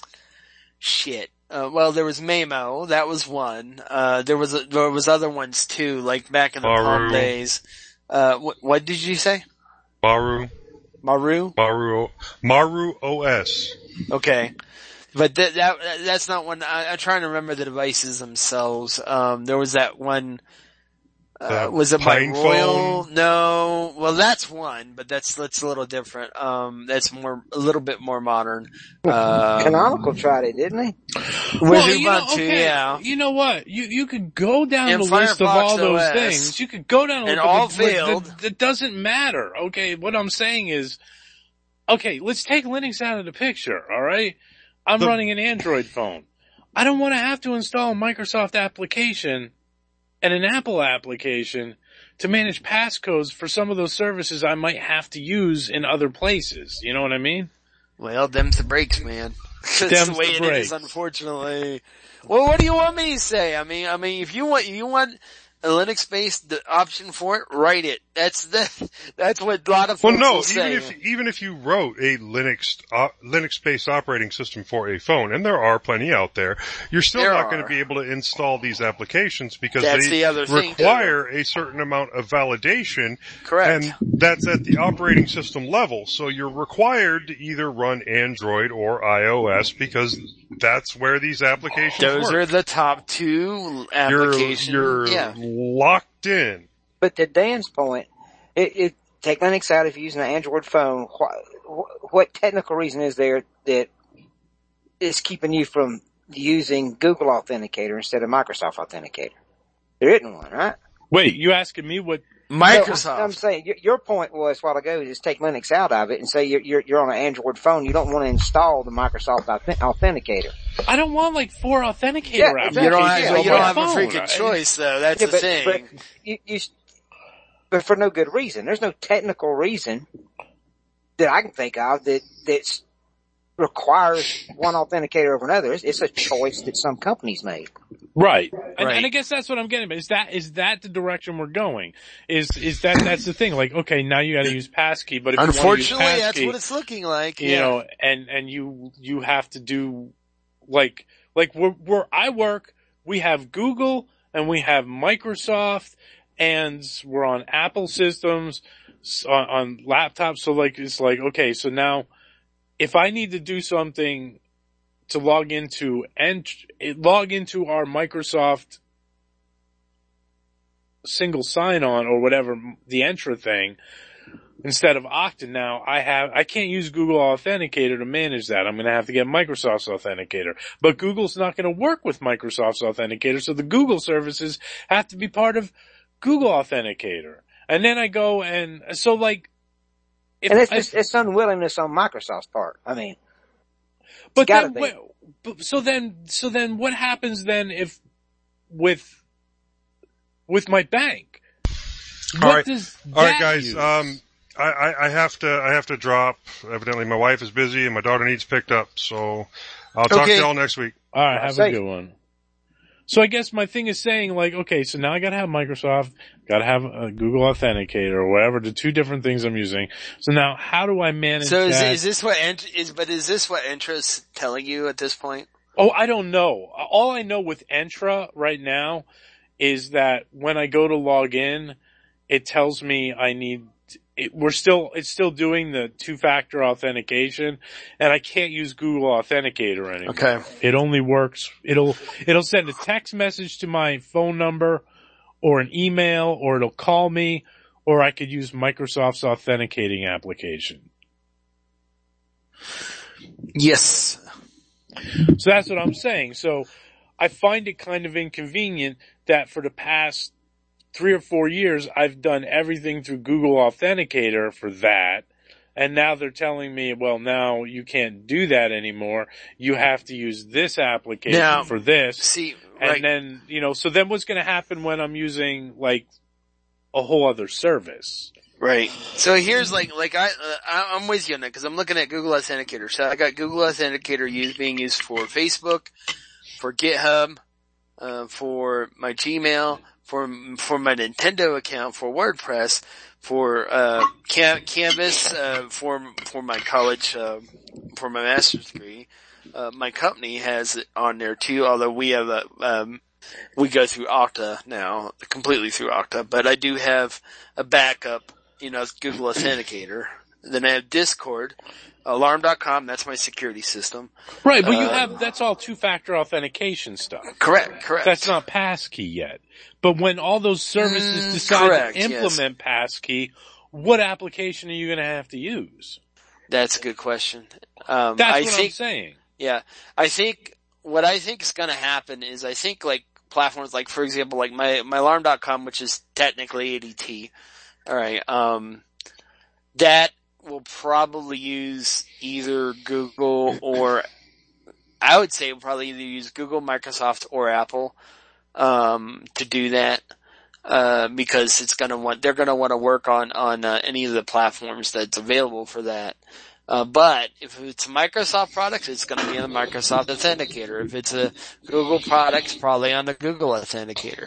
shit. Uh, well, there was Mamo, that was one. Uh, there was, a, there was other ones too, like back in the Maru. Palm days. Uh, what, what did you say? Maru, Maru? Maru, Maru O S. Okay. But that, that, that's not one, I, I'm trying to remember the devices themselves. Um, there was that one, uh, The was it by Pine Royal? phone? No, well that's one, but that's, that's a little different. Um, that's more, a little bit more modern. Uh, Canonical tried it, didn't he? with Well, you know, Ubuntu, okay, yeah. you know what? You you could go down And the list of Firefox all those O S. things. You could go down a And list, all but- but failed. That, that doesn't matter. Okay, what I'm saying is, okay, let's take Linux out of the picture. All right, I'm The- running an Android phone. I don't want to have to install a Microsoft application and an Apple application to manage passcodes for some of those services I might have to use in other places. You know what I mean? Well, them's the breaks, man. That's Them's the way the it is, breaks. unfortunately. Well, what do you want me to say? I mean, I mean, if you want, you want, a Linux-based option for it, write it. That's the, that's what a lot of Well, folks no, will even say. if even if you wrote a Linux uh, Linux-based operating system for a phone, and there are plenty out there, you're still There not going are. to be able to install these applications because That's they the other thing, require a certain amount of validation. Correct. And that's at the operating system level. So you're required to either run Android or iOS because that's where these applications Those work. are the top two You're, applications. you're yeah. locked in. But to Dan's point, it, it take Linux out if you're using an Android phone. What, what technical reason is there that is keeping you from using Google Authenticator instead of Microsoft Authenticator? There isn't one, right? Wait, you asking me what? Microsoft. No, I'm, I'm saying your, your point was a while ago, just take Linux out of it and say you're, you're, you're on an Android phone. You don't want to install the Microsoft Authenticator. I don't want like four authenticator Yeah, applications. exactly. you don't have, Yeah, you on don't my have a phone. freaking I- choice though. That's Yeah, the but, thing. but you, you, but for no good reason. There's no technical reason that I can think of that that's requires one authenticator over another. It's, it's a choice that some companies made. Right. And, Right. and I guess that's what I'm getting at. Is that, is that the direction we're going? Is, is that, that's the thing. Like, okay, now you gotta use passkey, but if you want to use Unfortunately, passkey, that's what it's looking like. you yeah. know, and, and you, you have to do, like, like where, where I work, we have Google and we have Microsoft and we're on Apple systems, s- on, on laptops. So like, it's like, okay, so now if I need to do something to log into and log into our Microsoft single sign-on or whatever, the Entra thing, instead of Okta now, I have, I can't use Google Authenticator to manage that. I'm going to have to get Microsoft's Authenticator. But Google's not going to work with Microsoft's Authenticator, so the Google services have to be part of Google Authenticator. And then I go and, so like, if And it's I- just, it's unwillingness on Microsoft's part. I mean, But gotta then, be. wait, but, so then, so then what happens then if, with, with my bank? What All right. does All right, that guys. use? Um, I, I, I have to, I have to drop. Evidently, my wife is busy and my daughter needs picked up. So I'll talk Okay. to y'all next week. Alright, have Safe. a good one. So I guess my thing is saying like, okay, so now I gotta have Microsoft, gotta have a Google Authenticator or whatever, the two different things I'm using. So now how do I manage So is, that? is this what Ent- is? But is this what Entra's telling you at this point? Oh, I don't know. All I know with Entra right now is that when I go to log in, it tells me I need, it, we're still, it's still doing the two-factor authentication and I can't use Google Authenticator anymore. Okay. It only works, it'll, it'll send a text message to my phone number or an email or it'll call me or I could use Microsoft's authenticating application. Yes. So that's what I'm saying. So I find it kind of inconvenient that for the past three or four years, I've done everything through Google Authenticator for that. And now they're telling me, well, now you can't do that anymore. You have to use this application Now, for this. See, And right. then, you know, so then what's going to happen when I'm using like a whole other service? Right. So here's like, like I, uh, I- I'm with you on that because I'm looking at Google Authenticator. So I got Google Authenticator used, being used for Facebook, for GitHub, uh, for my Gmail, for, for my Nintendo account, for WordPress, for, uh, Cam- Canvas, uh, for, for my college, uh, for my master's degree. Uh, my company has it on there too, although we have a, um, we go through Okta now, completely through Okta, but I do have a backup, you know, Google Authenticator. Then I have Discord, alarm dot com, that's my security system. Right, but you Uh, have, that's all two-factor authentication stuff. Correct, correct. That's not passkey yet. But when all those services Mm, decide correct, to yes. implement passkey, what application are you going to have to use? That's a good question. Um, That's I what think, I'm saying. yeah, I think what I think is going to happen is I think like platforms like, for example, like my my alarm dot com, which is technically A D T. All right, um, that will probably use either Google or I would say we'll probably either use Google, Microsoft, or Apple um, to do that. Uh, because it's gonna want, they're gonna want to work on, on, uh, any of the platforms that's available for that. Uh, but if it's a Microsoft product, it's gonna be on the Microsoft Authenticator. If it's a Google product, it's probably on the Google Authenticator.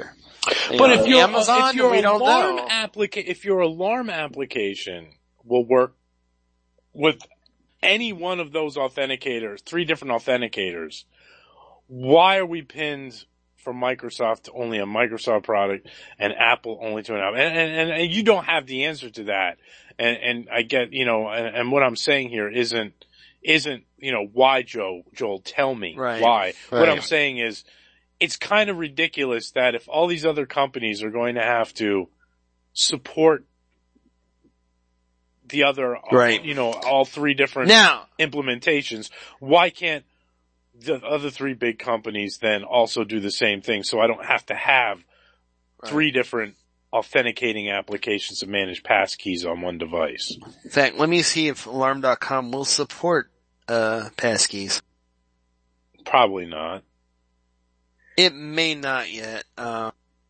You But know, if your Amazon, if your we don't alarm know. applica- if your alarm application will work with any one of those authenticators, three different authenticators, why are we pinned for Microsoft to only a Microsoft product and Apple only to an Apple? And, and, and you don't have the answer to that. And, and I get, you know, and, and what I'm saying here isn't, isn't, you know, why, Joe, Joel, tell me Right. why. Right. What I'm saying is, it's kind of ridiculous that if all these other companies are going to have to support the other, Right. you know, all three different Now, implementations, why can't the other three big companies then also do the same thing so I don't have to have Right. three different authenticating applications to manage passkeys on one device? in fact, let me see if alarm dot com will support uh passkeys. Probably not. It may not yet. Uh,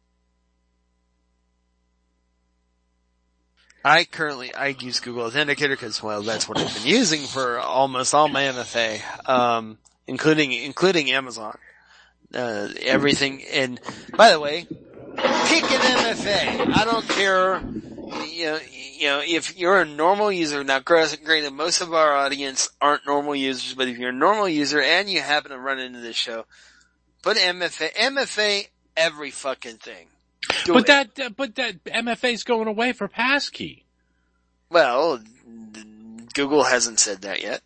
I currently, I use Google Authenticator because, well, that's what I've been using for almost all my M F A, um, including, including Amazon. Uh, everything, and by the way, pick an M F A. I don't care, you know, you know, if you're a normal user, now granted, most of our audience aren't normal users, but if you're a normal user and you happen to run into this show, put M F A, M F A, every fucking thing. Do But it. that, but that M F A is going away for passkey. Well, Google hasn't said that yet.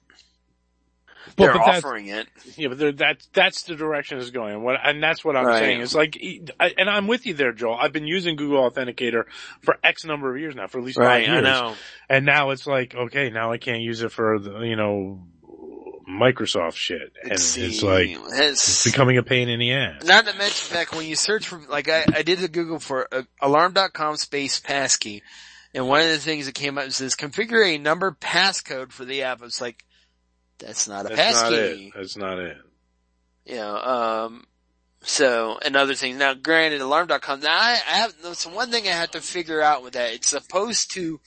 Well, They're but that's- offering it. Yeah, but they're- that's that's the direction it's going. What and that's what I'm Right. saying. It's like, I, and I'm with you there, Joel. I've been using Google Authenticator for X number of years now, for at least Right, five years. I know. And now it's like, okay, now I can't use it for the, you know, Microsoft shit, and Let's see. it's like It's- it's becoming a pain in the ass. Not to mention the fact when you search for, like I, I did a Google for uh, alarm dot com space passkey, and one of the things that came up says configure a number passcode for the app. It's like, that's not a That's not passkey. it. That's not it. You know, um, so, and other things. Now, granted, alarm dot com, now I, I have, that's one thing I had to figure out with that. It's supposed to,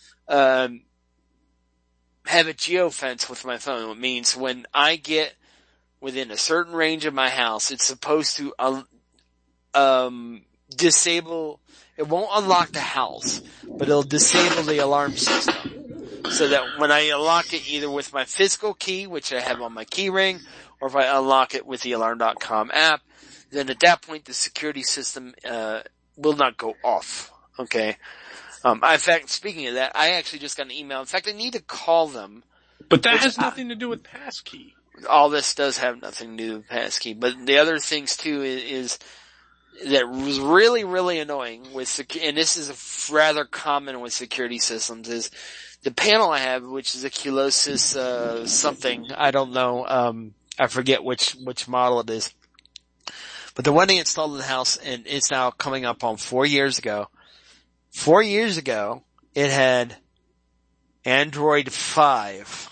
um, have a geofence with my phone. It means when I get within a certain range of my house, it's supposed to, um, um, disable, it won't unlock the house, but it'll disable the alarm system. So that when I unlock it either with my physical key, which I have on my key ring, or if I unlock it with the alarm dot com app, then at that point the security system, uh, will not go off. Okay. Um, in fact, speaking of that, I actually just got an email. In fact, I need to call them. But that Which has I- nothing to do with passkey. All this does have nothing to do with passkey, but the other things too is, is that was really, really annoying with sec- and this is a rather common with security systems is the panel I have, which is a Culosis, uh, something, I don't know, um, I forget which, which model it is. But the one they installed in the house, and it's now coming up on four years ago. Four years ago, it had Android five.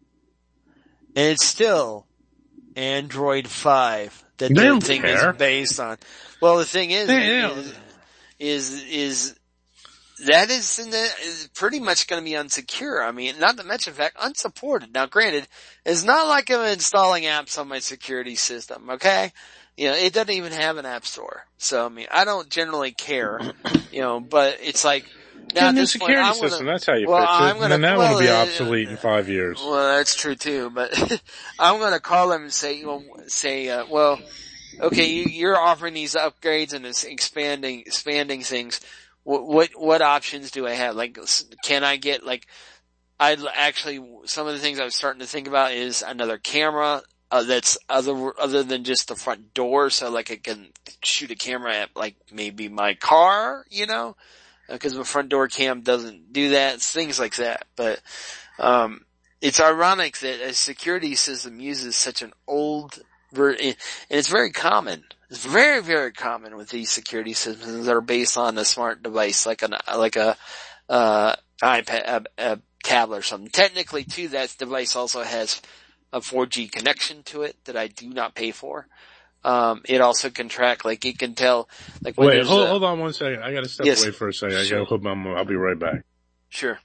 And it's still Android five that They the don't thing care. is based on. Well, the thing is, They- they don't- is, is, is that is, in the, is pretty much going to be unsecure. I mean, not to mention the fact unsupported. Now, granted, it's not like I'm installing apps on my security system. Okay, you know, it doesn't even have an app store. So, I mean, I don't generally care. You know, but it's like now Get a at new this point, security I'm gonna, system. That's how you well, fix it. I'm gonna, and then that well, will be uh, obsolete in five years. Well, that's true too, but I'm gonna call them and say, well, say, uh, well, okay, you, you're offering these upgrades and this expanding, expanding things. What, what, what options do I have? Like, can I get like, I actually, some of the things I was starting to think about is another camera, uh, that's other, other than just the front door. So like I can shoot a camera at like maybe my car, you know? Because my front door cam doesn't do that, things like that. But, um, it's ironic that a security system uses such an old, ver- and it's very common. It's very, very common with these security systems that are based on a smart device, like an, like a, uh, iPad, a, a tablet or something. Technically too, that device also has a four G connection to it that I do not pay for. Um, it also can track, like it can tell, like when Wait, there's hold, a, hold on one second. I gotta step Yes. away for a second. I Sure. gotta hook my, I'll be right back. Sure.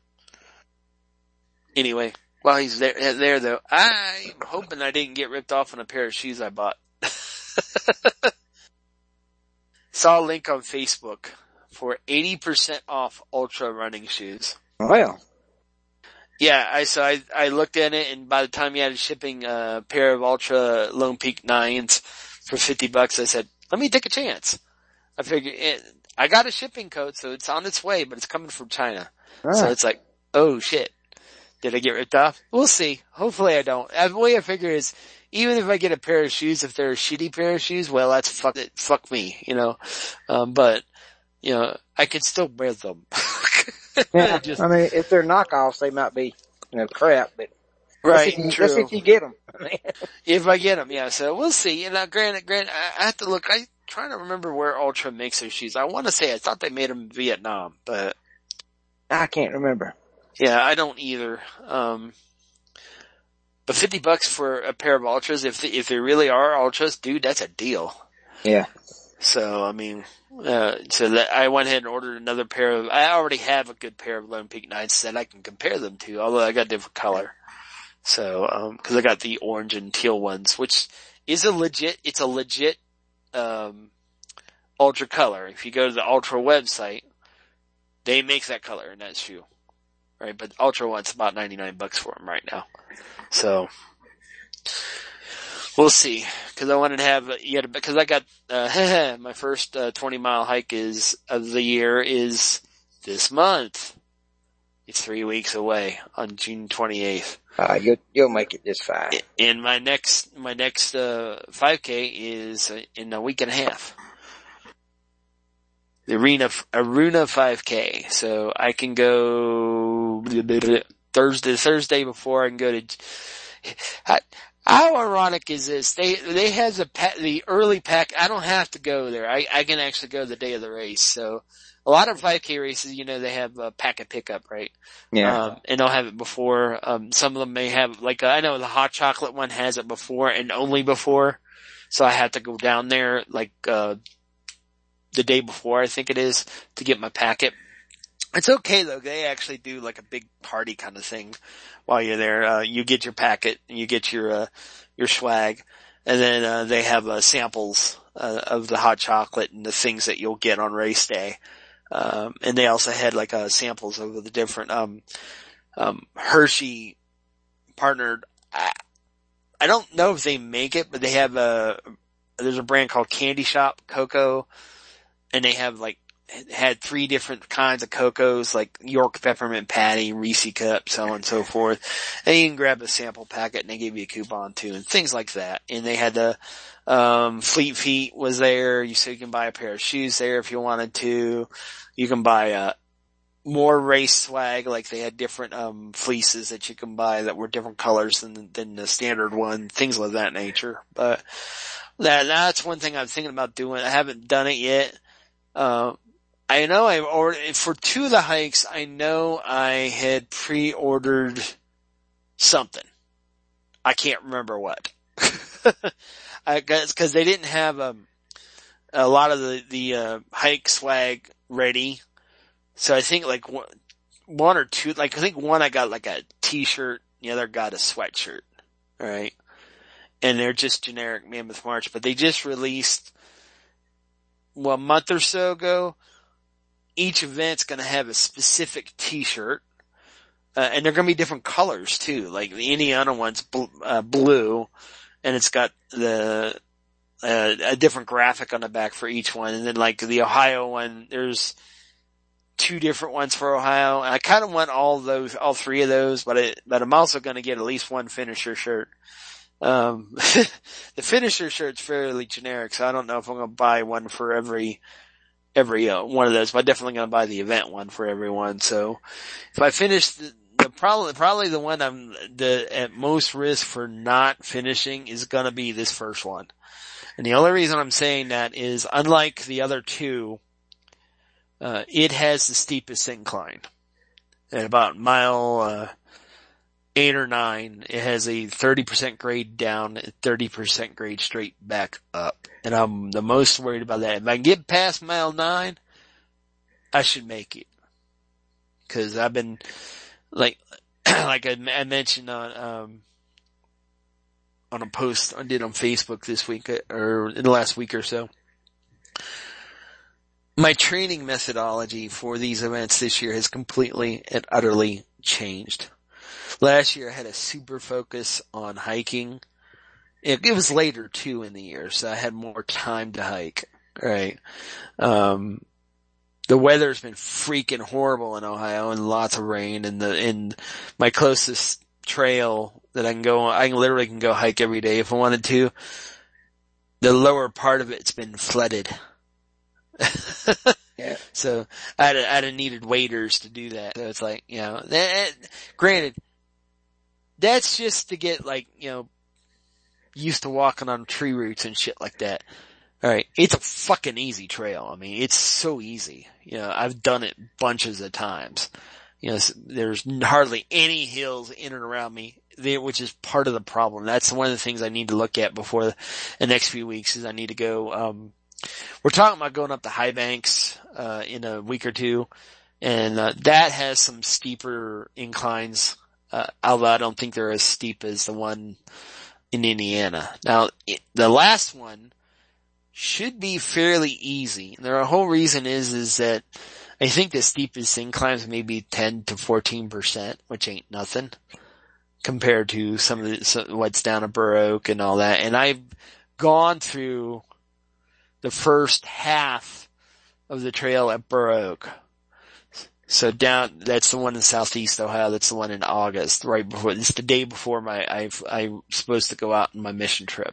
Anyway, while he's there, there though, I'm hoping I didn't get ripped off on a pair of shoes I bought. saw a link on Facebook for eighty percent off Ultra running shoes. Well, Yeah, I so I I looked at it, and by the time you had shipping a pair of Ultra Lone Peak nines for fifty bucks, I said, let me take a chance. I figured it, I got a shipping code, so it's on its way, but it's coming from China. ah, So it's like, oh shit. Did I get ripped off? We'll see. Hopefully I don't. The way I figure is, even if I get a pair of shoes, if they're a shitty pair of shoes, well, that's fuck it, fuck me, you know. Um, but, you know, I can still wear them. yeah. Just- I mean, if they're knockoffs, they might be, you know, crap, but right, that's if, you, true. that's if you get them. If I get them, yeah. So we'll see. And uh, granted, granted, I, I have to look. I'm trying to remember where Ultra makes their shoes. I want to say I thought they made them in Vietnam, but I can't remember. yeah, I don't either. Um, but fifty bucks for a pair of Ultras, if they, if they really are Ultras, dude, that's a deal. Yeah. So I mean, uh, so that I went ahead and ordered another pair of. I already have a good pair of Lone Peak nines that I can compare them to, although I got a different color. So, um, cause I got the orange and teal ones, which is a legit, it's a legit, um, Ultra color. If you go to the Ultra website, they make that color in that shoe. Right? But Ultra one's about ninety-nine bucks for them right now. So, we'll see. Cause I wanted to have, yet, because I got, uh, my first, uh, twenty mile hike is, of the year is this month. It's three weeks away on June twenty-eighth. Uh, you'll, you'll make it this far. And my next, my next, uh, five K is in a week and a half. The Arena, Aruna five K. So I can go Thursday, Thursday before I can go to, how, how ironic is this? They, they have the, the early pack. I don't have to go there. I, I can actually go the day of the race. So a lot of five K races, you know, they have a packet pickup, right? Yeah. Um, and they'll have it before. Um, some of them may have, like, I know the hot chocolate one has it before and only before. So I had to go down there, like, uh, the day before, I think it is, to get my packet. It's okay though. They actually do like a big party kind of thing while you're there. Uh, you get your packet and you get your, uh, your swag. And then, uh, they have, uh, samples, uh, of the hot chocolate and the things that you'll get on race day. Um, and they also had like, uh, samples of the different, um, um, Hershey partnered. I, I don't know if they make it, but they have a, there's a brand called Candy Shop Cocoa, and they have like, had three different kinds of cocos, like York Peppermint Patty, Reese Cup, so on and so forth. And you can grab a sample packet and they give you a coupon too, and things like that. And they had the, um, Fleet Feet was there, you, so you can buy a pair of shoes there if you wanted to. You can buy, uh, more race swag, like they had different, um, fleeces that you can buy that were different colors than, than the standard one, things of that nature. But that, that's one thing I'm thinking about doing. I haven't done it yet. Uh, I know I've ordered, for two of the hikes, I know I had pre-ordered something. I can't remember what. I guess, cause they didn't have, um, a lot of the, the, uh, hike swag ready. So I think like one, one or two, like I think one I got like a t-shirt, the other got a sweatshirt. Alright. And they're just generic Mammoth March, but they just released, well, a month or so ago, each event's gonna have a specific t-shirt, uh, and they're gonna be different colors too. Like the Indiana one's bl- uh, blue, and it's got the, uh, a different graphic on the back for each one. And then like the Ohio one, there's two different ones for Ohio. And I kind of want all those, all three of those, but it, but I'm also gonna get at least one finisher shirt. Um, the finisher shirt's fairly generic, so I don't know if I'm gonna buy one for every, every, uh, one of those, but I'm definitely gonna buy the event one for everyone. So if I finish the, the probably, probably the one I'm the, at most risk for not finishing is gonna be this first one. And the only reason I'm saying that is unlike the other two, uh, it has the steepest incline. At about mile, uh, eight or nine, it has a thirty percent grade down, thirty percent grade straight back up. And I'm the most worried about that. If I can get past mile nine, I should make it. Cause I've been, like, like I, I mentioned on, um, on a post I did on Facebook this week, or in the last week or so. my training methodology for these events this year has completely and utterly changed. Last year I had a super focus on hiking. It, it was later too in the year, so I had more time to hike, right? Um, the weather's been freaking horrible in Ohio and lots of rain, and the, and my closest trail that I can go on, I can literally can go hike every day if I wanted to. The lower part of it's been flooded. Yeah. So I'd, I'd have needed waders to do that. So it's like, you know, that, granted, that's just to get like, you know, used to walking on tree roots and shit like that. Alright, it's a fucking easy trail. I mean, it's so easy. You know, I've done it bunches of times. You know, there's hardly any hills in and around me, which is part of the problem. That's one of the things I need to look at before the next few weeks is I need to go, um, we're talking about going up the high banks, uh, in a week or two, and, uh, that has some steeper inclines, uh, although I don't think they're as steep as the one in Indiana. Now, it, the last one should be fairly easy. And the whole reason is, is that I think the steepest inclines may be ten to fourteen percent, which ain't nothing compared to some of the, so what's down at Burr Oak and all that. And I've gone through the first half of the trail at Burr Oak. So down, that's the one in Southeast Ohio. That's the one in August, right before, it's the day before my, I've, I'm supposed to go out on my mission trip.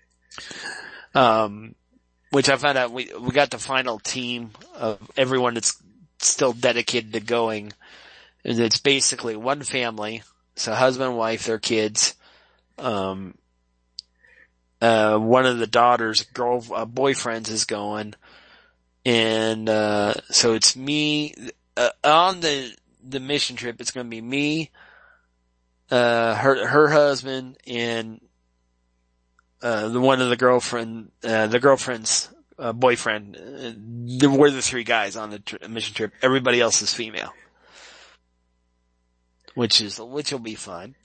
Um, which I found out we, we got the final team of everyone that's still dedicated to going. And it's basically one family. So husband, wife, their kids, um, uh, one of the daughter's girl, uh, boyfriends is going. And, uh, so it's me, uh, on the, the mission trip, it's going to be me, uh, her, her husband and, uh, the one of the girlfriend, uh, the girlfriend's, uh, boyfriend. Uh, we're the three guys on the tr- mission trip. Everybody else is female. Which is, which will be fun.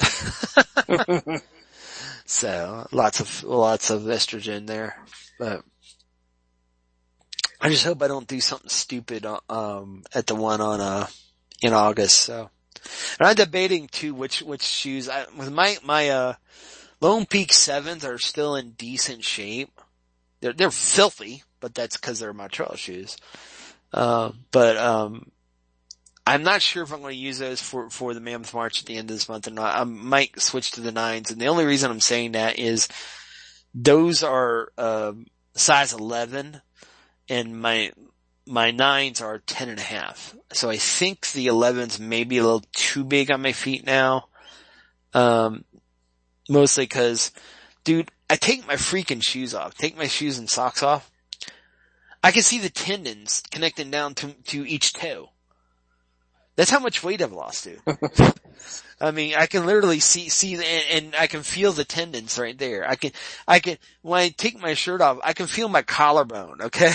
So, lots of, lots of estrogen there. But, I just hope I don't do something stupid, um, at the one on, uh, in August, so. And I'm debating too which, which shoes, I, with my, my, uh, Lone Peak sevens are still in decent shape. They're, they're filthy, but that's cause they're my trail shoes. Uh, but, um, I'm not sure if I'm going to use those for, for the Mammoth March at the end of this month or not. I might switch to the nines. And the only reason I'm saying that is those are, um, size eleven and my, my nines are ten and a half. So I think the elevens may be a little too big on my feet now. Um, mostly cause, dude, I take my freaking shoes off, take my shoes and socks off. I can see the tendons connecting down to, to each toe. That's how much weight I've lost, dude. I mean, I can literally see, see, and, and I can feel the tendons right there. I can, I can, when I take my shirt off, I can feel my collarbone, okay?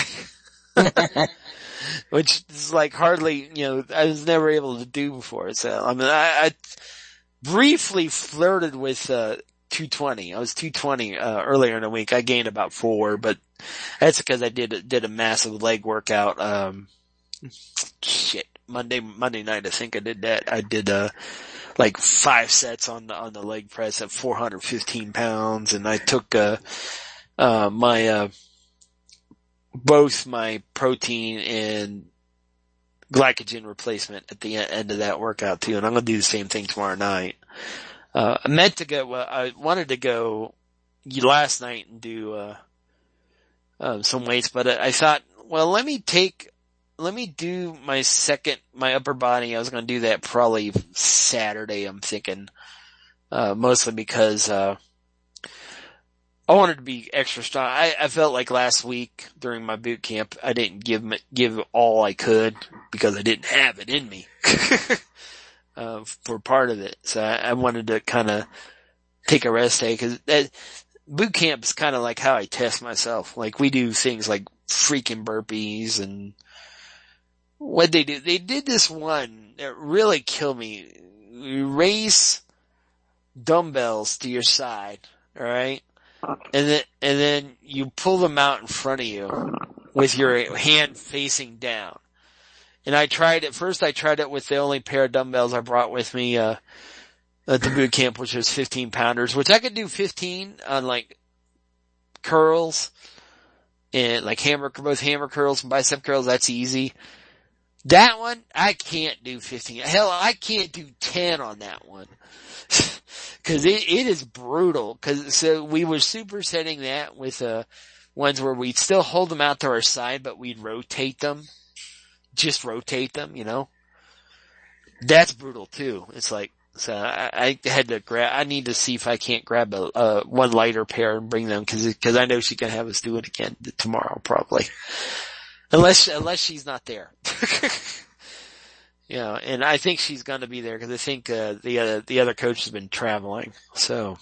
Which is like hardly, you know, I was never able to do before. So, I mean, I, I briefly flirted with, uh, two twenty. I was two twenty, uh, earlier in the week. I gained about four, but that's because I did, did a massive leg workout, um, shit. Monday, Monday night, I think I did that. I did, uh, like five sets on the, on the leg press at four hundred fifteen pounds. And I took, uh, uh, my, uh, both my protein and glycogen replacement at the end of that workout too. And I'm going to do the same thing tomorrow night. Uh, I meant to go, well, I wanted to go last night and do, uh, um, some weights, but I thought, well, let me take, let me do my second, my upper body. I was going to do that probably Saturday, I'm thinking, uh, mostly because, uh, I wanted to be extra strong. I, I felt like last week during my boot camp, I didn't give, give all I could because I didn't have it in me, uh, for part of it. So I, I wanted to kind of take a rest day because that boot camp is kind of like how I test myself. Like we do things like freaking burpees and, what they do, they did this one that really killed me. You raise dumbbells to your side, alright? And then, and then you pull them out in front of you. with your hand facing down. And I tried it, first I tried it with the only pair of dumbbells I brought with me, uh, at the boot camp, which was fifteen pounders, which I could do fifteen on like curls and like hammer, both hammer curls and bicep curls. That's easy. That one, I can't do fifteen. Hell, I can't do ten on that one. Cause it, it is brutal. Cause, so we were supersetting that with, uh, ones where we'd still hold them out to our side, but we'd rotate them. Just rotate them, you know? That's brutal too. It's like, so I, I had to grab, I need to see if I can't grab a, uh, one lighter pair and bring them cause, cause I know she can have us do it again tomorrow probably. Unless, unless she's not there. You know, and I think she's gonna be there cause I think, uh, the, uh, the other coach has been traveling, so.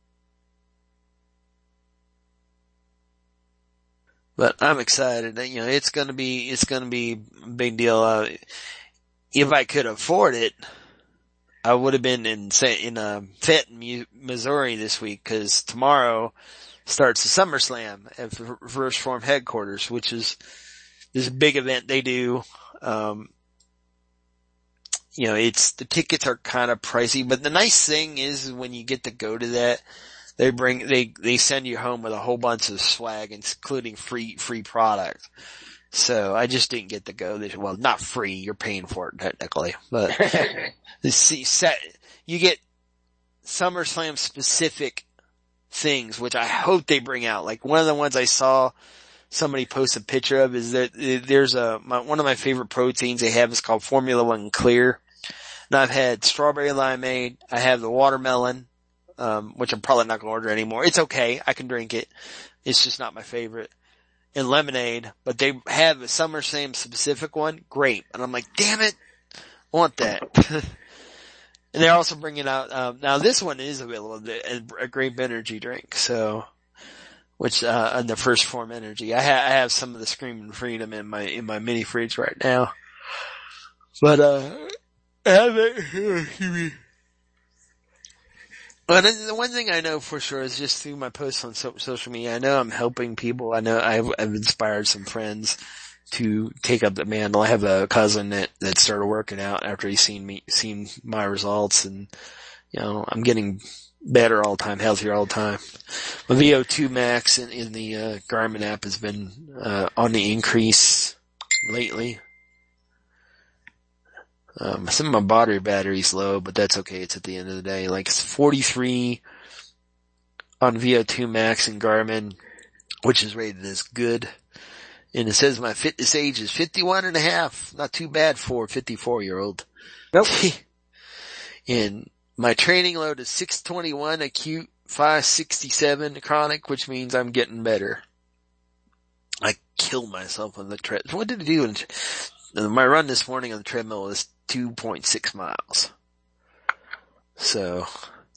But I'm excited. You know, it's gonna be, it's gonna be a big deal. Uh, if I could afford it, I would have been in, say, in, uh, Fenton, Missouri this week, cause tomorrow starts the SummerSlam at First Form headquarters, which is this big event they do. Um, you know, it's, the tickets are kind of pricey, but the nice thing is when you get to go to that, they bring, they, they send you home with a whole bunch of swag, including free, free product. So I just didn't get to go this, well, not free, you're paying for it technically, but see, set, you get SummerSlam specific things, which I hope they bring out. Like one of the ones I saw somebody post a picture of is that there's a, my, one of my favorite proteins they have is called Formula One Clear. And I've had strawberry limeade, I have the watermelon, um, which I'm probably not going to order anymore. It's okay, I can drink it. It's just not my favorite. And lemonade, but they have a SummerSlam specific one, grape. And I'm like, damn it, I want that. And they're also bringing out, um, now this one is available, a, a grape energy drink, so, which, uh, on the First Form energy. I, ha- I have some of the Screaming Freedom in my, in my mini fridge right now. But, uh, I haven't, But the one thing I know for sure is just through my posts on so- social media, I know I'm helping people. I know I've, I've inspired some friends to take up the mantle. I have a cousin that, that started working out after he's seen me, seen my results, and, you know, I'm getting better all the time, healthier all the time. My V O two max in, in the, uh, Garmin app has been, uh, on the increase lately. Um, some of my battery battery's low, but that's okay. It's at the end of the day. Like it's forty-three on V O two max and Garmin, which is rated as good. And it says my fitness age is fifty-one and a half. Not too bad for a fifty-four year old. Nope. And my training load is six twenty-one acute, five sixty-seven chronic, which means I'm getting better. I killed myself on the treadmill. What did I do? In my run this morning on the treadmill was two point six miles. So,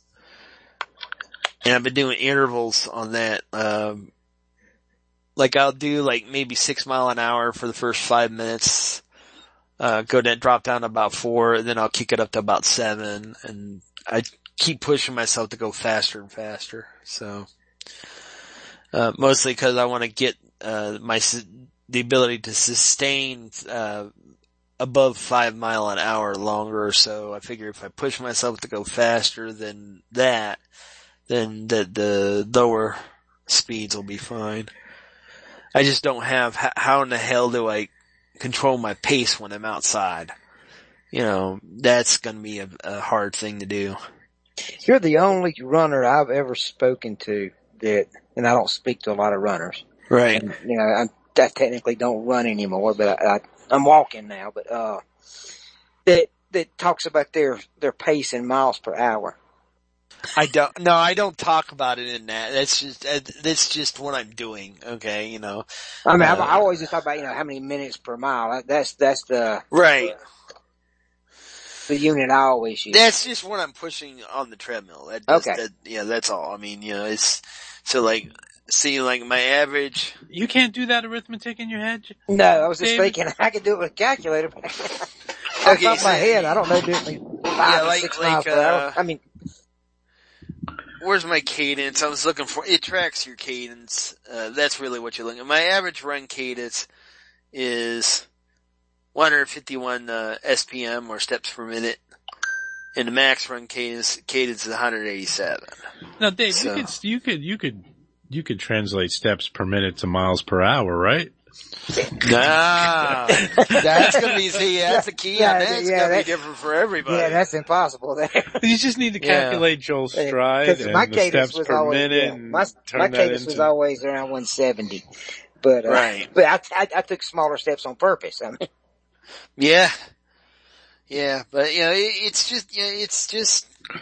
and I've been doing intervals on that. Um, like I'll do like maybe six mile an hour for the first five minutes, uh, go down, drop down to about four, and then I'll kick it up to about seven, and I keep pushing myself to go faster and faster. So, uh, mostly cause I want to get, uh, my, the ability to sustain, uh, above five mile an hour longer or so. I figure if I push myself to go faster than that, then the, the lower speeds will be fine. I just don't have, how in the hell do I control my pace when I'm outside? You know, that's gonna be a, a hard thing to do. You're the only runner I've ever spoken to that, and I don't speak to a lot of runners. Right. And, you know, I'm, I technically don't run anymore, but I, I, I'm walking now, but, uh, that, that talks about their, their pace in miles per hour. I don't, no, I don't talk about it in that. That's just, uh, that's just what I'm doing. Okay. You know, I mean, uh, I, I always just talk about, you know, how many minutes per mile. That's, that's the, right. The, the unit I always use. That's just what I'm pushing on the treadmill. That does, okay. That, yeah, that's all. I mean, you know, it's, so like, see, like my average. You can't do that arithmetic in your head? No, I was just David? thinking I could do it with a calculator. But off Okay, top of so, my head, I don't know differently. Five yeah, or like, six like, miles per uh, hour. I mean, where's my cadence? I was looking for, it tracks your cadence. Uh, that's really what you're looking at. My average run cadence is one hundred fifty-one, uh, S P M or steps per minute. And the max run cadence, cadence is one hundred eighty-seven. Now, Dave, So- you could, you could, you could, you could translate steps per minute to miles per hour, right? Nah, that's gonna be, see, that's the key. Yeah, on that. It's yeah, gonna that- be different for everybody. Yeah, that's impossible there. You just need to Yeah. calculate Joel's Yeah, stride 'cause and my the cadence steps was per always, minute yeah, and my, turn my that cadence was into... always around one seventy. But, uh, Right. but I, I, I took smaller steps on purpose. I mean, Yeah. Yeah, but you know, it, it's just, you know, it's just,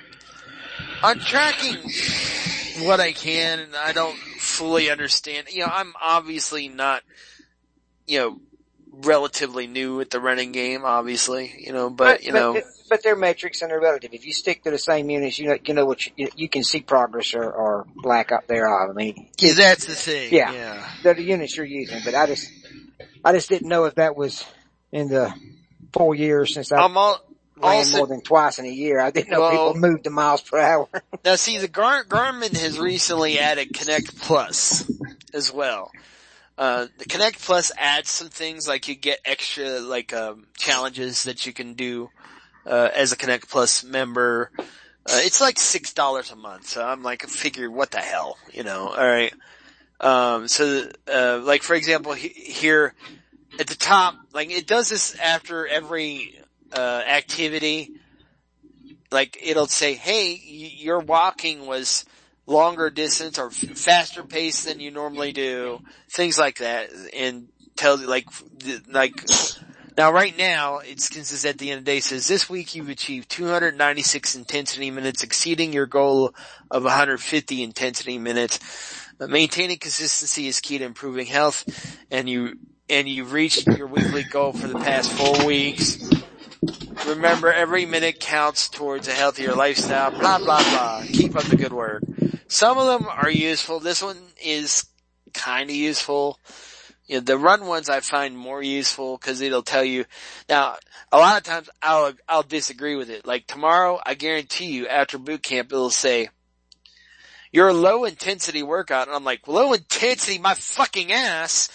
I'm tracking what I can and I don't fully understand. You know, I'm obviously not, you know, relatively new at the running game, obviously, you know, but, you know. But, but they're metrics and they're relative. If you stick to the same units, you know, you know what you, you can see progress or, or lack up thereof. I mean, Yeah, that's the thing. Yeah. Yeah. they're the units you're using, but I just, I just didn't know if that was in the four years since I I'm all, ran also, more than twice in a year. I didn't know Well- people moved to miles per hour. now see, the Gar- Garmin has recently added Connect Plus as well. Uh, the Connect Plus adds some things like you get extra, like, um, challenges that you can do, uh, as a Connect Plus member. Uh, it's like six dollars a month. So I'm like, I figure, what the hell, you know, alright. Um, so, uh, like for example, he, here at the top, like it does this after every, uh, activity. Like it'll say, hey, y- your walking was longer distance or f- faster pace than you normally do, things like that, and tell you like, th- like, now right now, it's, cause it's at the end of the day, it says this week you've achieved two hundred ninety-six intensity minutes, exceeding your goal of one hundred fifty intensity minutes. Uh, maintaining consistency is key to improving health, and you, and you've reached your weekly goal for the past four weeks. Remember, every minute counts towards a healthier lifestyle, blah, blah, blah. Keep up the good work. Some of them are useful. This one is kind of useful. You know, the run ones I find more useful because it'll tell you. Now, a lot of times I'll, I'll disagree with it. Like tomorrow, I guarantee you after boot camp, it'll say, you're a low intensity workout. And I'm like, low intensity, my fucking ass.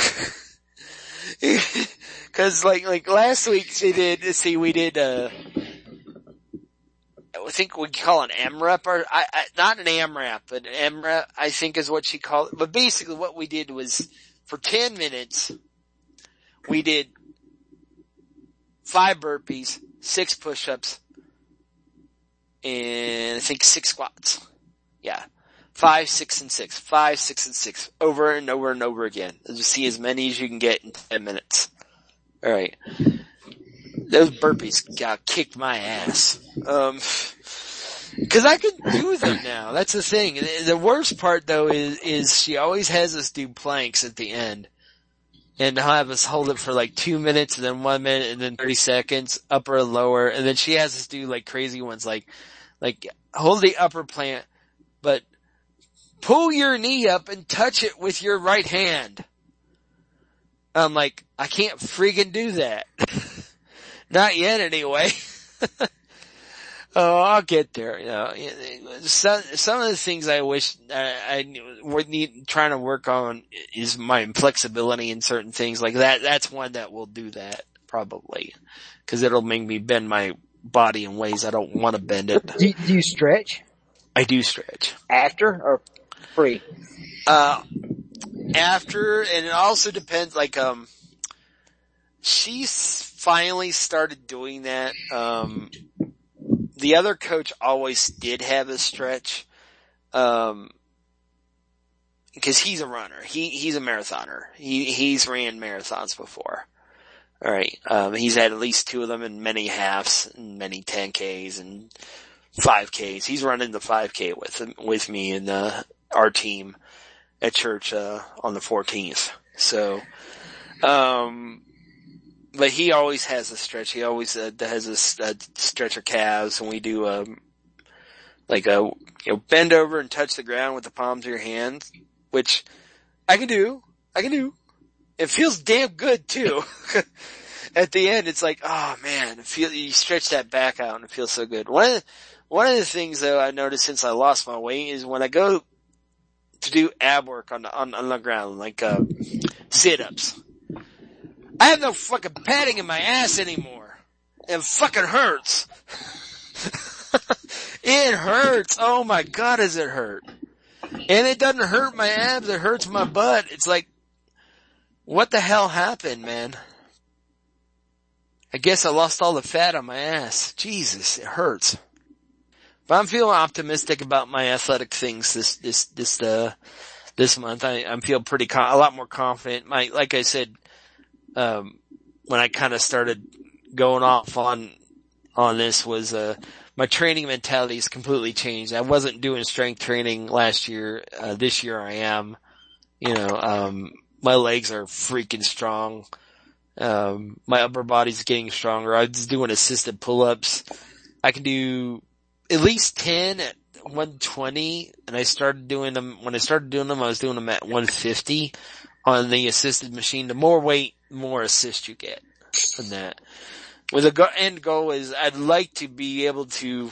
Cause like, like last week they did, see, we did, uh, I think we call it an AMRAP or, I, I, not an AMRAP, but an AMRAP, I think is what she called it. But basically what we did was for ten minutes, we did five burpees, six push-ups, and I think six squats. Yeah. Five, six, and six. Five, six, and six. Over and over and over again. Just see as many as you can get in ten minutes. Alright. Those burpees got kicked my ass. Um, cause I can do them now. That's the thing. The worst part though is, is she always has us do planks at the end. And I'll have us hold it for like two minutes and then one minute and then thirty seconds, upper and lower. And then she has us do like crazy ones like, like hold the upper plant, but pull your knee up and touch it with your right hand. I'm like, I can't freaking do that. Not yet anyway. Oh, I'll get there. You know, some, some of the things I wish I, I would need, trying to work on is my flexibility in certain things like that. That's one that will do that probably. Cause it'll make me bend my body in ways I don't want to bend it. Do, do you stretch I do stretch. after or pre? Uh, after, and it also depends, like, um, she's finally started doing that. Um, the other coach always did have a stretch, um, because he's a runner. He, he's a marathoner. He, he's ran marathons before. Alright, um, he's had at least two of them in many halves and many ten Ks and five Ks. He's running the five K with, with me and, uh, our team at church, uh, on the fourteenth. So, um, but he always has a stretch. He always uh, has a, a stretch of calves, and we do, um, like a, you know, bend over and touch the ground with the palms of your hands, which I can do. I can do. It feels damn good too. at the end, it's like, oh man, it feel, you stretch that back out and it feels so good. One of the, one of the things though I noticed since I lost my weight is when I go to do ab work on the, on, on the ground, like, uh, sit-ups. I have no fucking padding in my ass anymore. It fucking hurts. It hurts. Oh my God, does it hurt? And it doesn't hurt my abs, it hurts my butt. It's like, what the hell happened, man? I guess I lost all the fat on my ass. Jesus, it hurts. But I'm feeling optimistic about my athletic things this, this, this, uh, this month. I, I feel pretty, con- a lot more confident. My, like I said, um, when I kind of started going off on, on this was, uh, my training mentality has completely changed. I wasn't doing strength training last year. Uh, this year I am. You know, um, my legs are freaking strong. Um, my upper body's getting stronger. I was doing assisted pull-ups. I can do at least ten at one twenty, and I started doing them, when I started doing them, I was doing them at one fifty on the assisted machine. The more weight, the more assist you get from that. Well, the go- end goal is I'd like to be able to,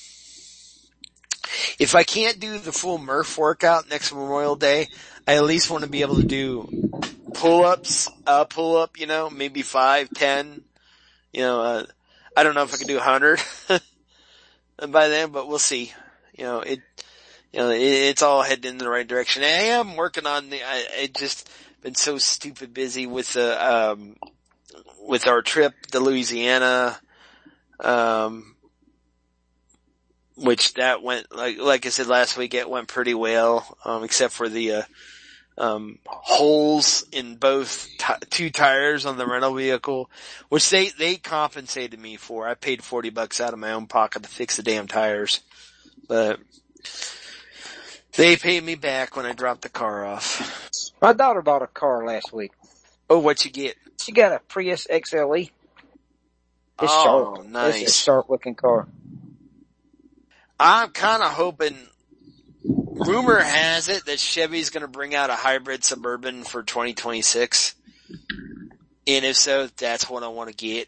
if I can't do the full Murph workout next Memorial Day, I at least want to be able to do pull-ups, uh, pull-up, you know, maybe five, ten, you know, uh, I don't know if I can do a hundred by then, but we'll see. You know, it, you know, it, it's all heading in the right direction. I am working on the, I, I just been so stupid busy with the, um, with our trip to Louisiana, um, which that went, like, like I said last week, it went pretty well, um, except for the, uh, um, holes in both t- two tires on the rental vehicle, which they, they compensated me for. I paid forty bucks out of my own pocket to fix the damn tires, but they paid me back when I dropped the car off. My daughter bought a car last week. Oh, what'd you get? She got a Prius X L E. It's Oh, sharp. nice. It's a sharp looking car. I'm kind of hoping, rumor has it that Chevy's going to bring out a hybrid Suburban for twenty twenty-six. And if so, that's what I want to get.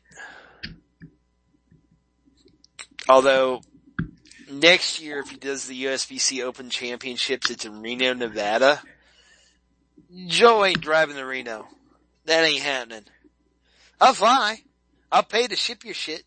Although, next year, if he does the U S B C Open Championships, it's in Reno, Nevada. Joe ain't driving the Reno. That ain't happening. I'll fly. I'll pay to ship your shit.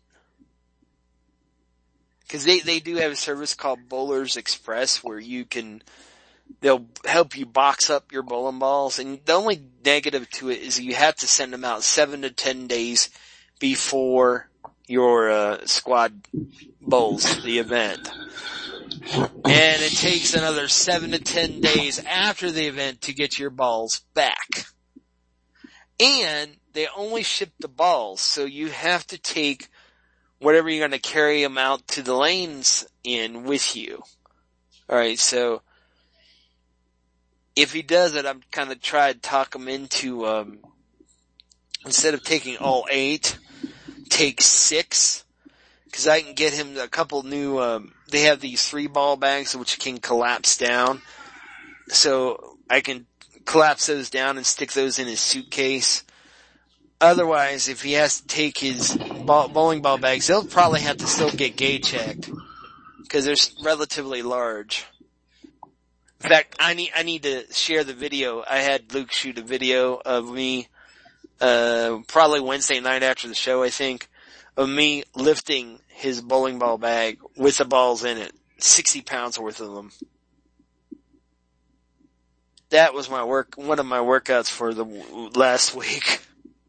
Cause they, they do have a service called Bowlers Express where you can, they'll help you box up your bowling balls. And the only negative to it is you have to send them out seven to ten days before your, uh, squad bowls the event. And it takes another seven to ten days after the event to get your balls back. And they only ship the balls, so you have to take whatever you're going to carry them out to the lanes in with you. Alright, so if he does it, I'm kind of trying to talk him into, um, instead of taking all eight, take six. Cause I can get him a couple new, um, they have these three ball bags which can collapse down. So I can collapse those down and stick those in his suitcase. Otherwise, if he has to take his ball, bowling ball bags, he'll probably have to still get gauge checked. Cause they're relatively large. In fact, I need, I need to share the video. I had Luke shoot a video of me, uh, probably Wednesday night after the show, I think, of me lifting his bowling ball bag with the balls in it. sixty pounds worth of them. That was my work, one of my workouts for the last week.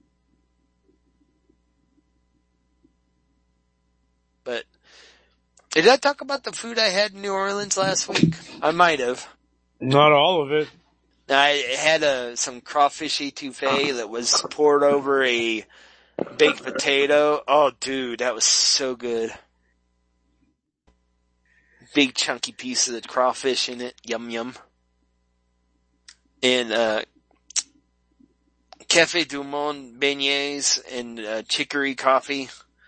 But, did I talk about the food I had in New Orleans last week? I might have. Not all of it. I had a, some crawfish etouffee that was poured over a baked potato. Oh dude, that was so good. Big chunky pieces of crawfish in it. Yum yum. And, uh, Café du Monde beignets and, uh, chicory coffee.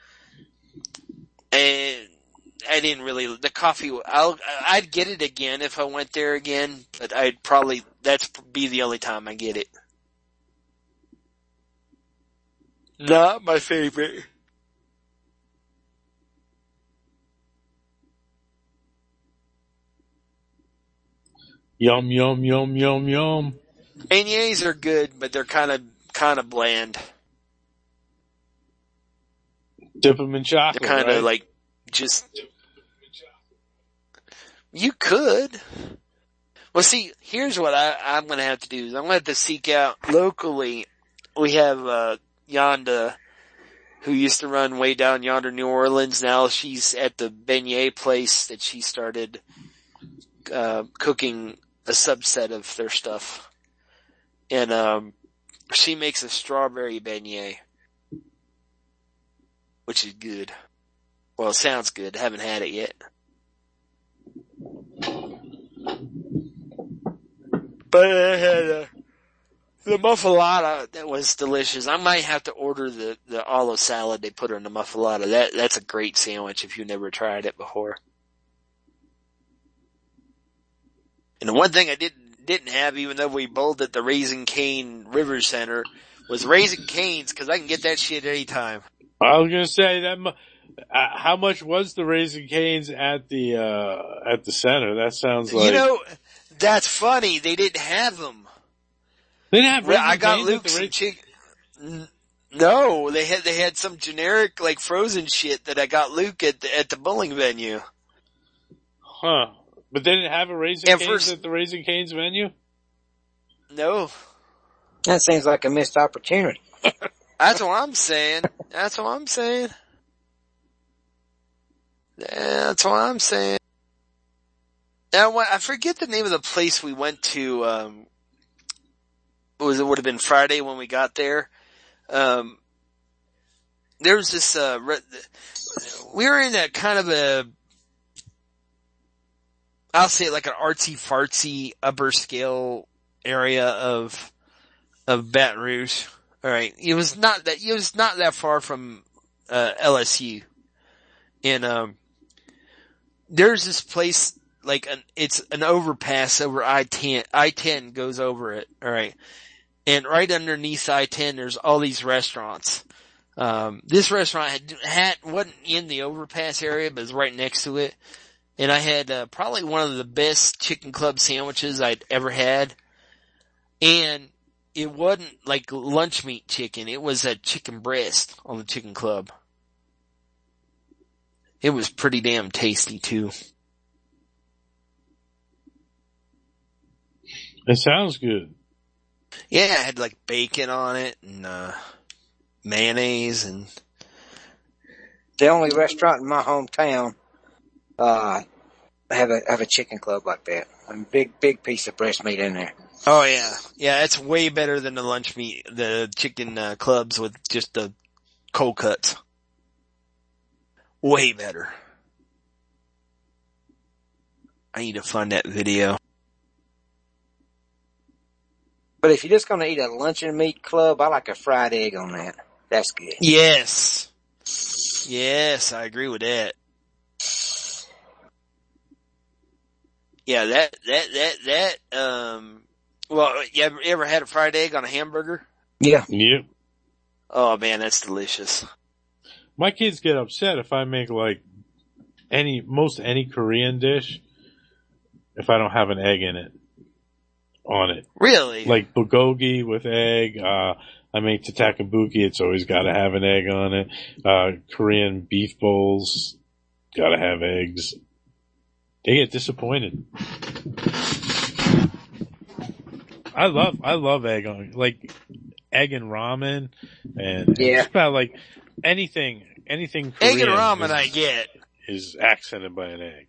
And I didn't really, the coffee, I'll, I'd get it again if I went there again, but I'd probably, that's be the only time I get it. Not my favorite. Yum, yum, yum, yum, yum. Beignets are good, but they're kind of, kind of bland. Dip them in chocolate, They're kind of right? like, just, you could. Well, see, here's what I, I'm going to have to do. Is I'm going to have to seek out locally. We have uh, Yonda, who used to run way down yonder, New Orleans. Now she's at the beignet place that she started uh, cooking a subset of their stuff, and um, she makes a strawberry beignet, which is good. Well, it sounds good. Haven't had it yet. But I had uh, the muffalata that was delicious. I might have to order the, the olive salad they put in the muffalata. That, that's a great sandwich if you've never tried it before. And the one thing I didn't, didn't have, even though we bowled at the Raising Cane River Center, was Raising Cane's, cause I can get that shit anytime. I was gonna say that. Mu- uh, how much was the Raising Cane's at the uh at the center? That sounds like You know, that's funny. They didn't have them. they didn't have Raising I got Cane's at Luke the some Ra- chicken. No, they had they had some generic like frozen shit that I got Luke at the, at the bowling venue. Huh? But they didn't have a Raising And Cane's first- at the Raising Cane's venue. No, That seems like a missed opportunity. that's what I'm saying. That's what I'm saying. That's what I'm saying. Now, what, I forget the name of the place we went to. Um, it was it would have been Friday when we got there. Um, there was this. Uh, re- we were in a kind of a, I'll say it like an artsy fartsy upper scale area of of Baton Rouge. All right, it was not that it was not that far from uh, L S U, and um, there's this place like an it's an overpass over I ten. I ten goes over it. All right, and right underneath I ten, there's all these restaurants. Um, this restaurant had, had wasn't in the overpass area, but was right next to it, and I had uh, probably one of the best chicken club sandwiches I'd ever had, and it wasn't like lunch meat chicken. It was a chicken breast on the chicken club. It was pretty damn tasty too. It sounds good. Yeah, it had like bacon on it and, uh, mayonnaise and. The only restaurant in my hometown, uh, have a, have a chicken club like that. A big, big piece of breast meat in there. Oh yeah. Yeah, it's way better than the lunch meat, the chicken, uh, clubs with just the cold cuts. Way better. I need to find that video. But if you're just gonna eat a luncheon meat club, I like a fried egg on that. That's good. Yes. Yes, I agree with that. Yeah, that, that, that, that, um, well, you ever, you ever had a fried egg on a hamburger? Yeah. Yep. Oh man, that's delicious. My kids get upset if I make like any, most any Korean dish if I don't have an egg in it, on it. Really? Like bulgogi with egg, uh, I make tatakabuki, it's always gotta have an egg on it. Uh, Korean beef bowls, gotta have eggs. They get disappointed. I love, I love egg on, like, egg and ramen, and Yeah. just about like anything, anything Korean Egg and ramen is, I get. is accented by an egg.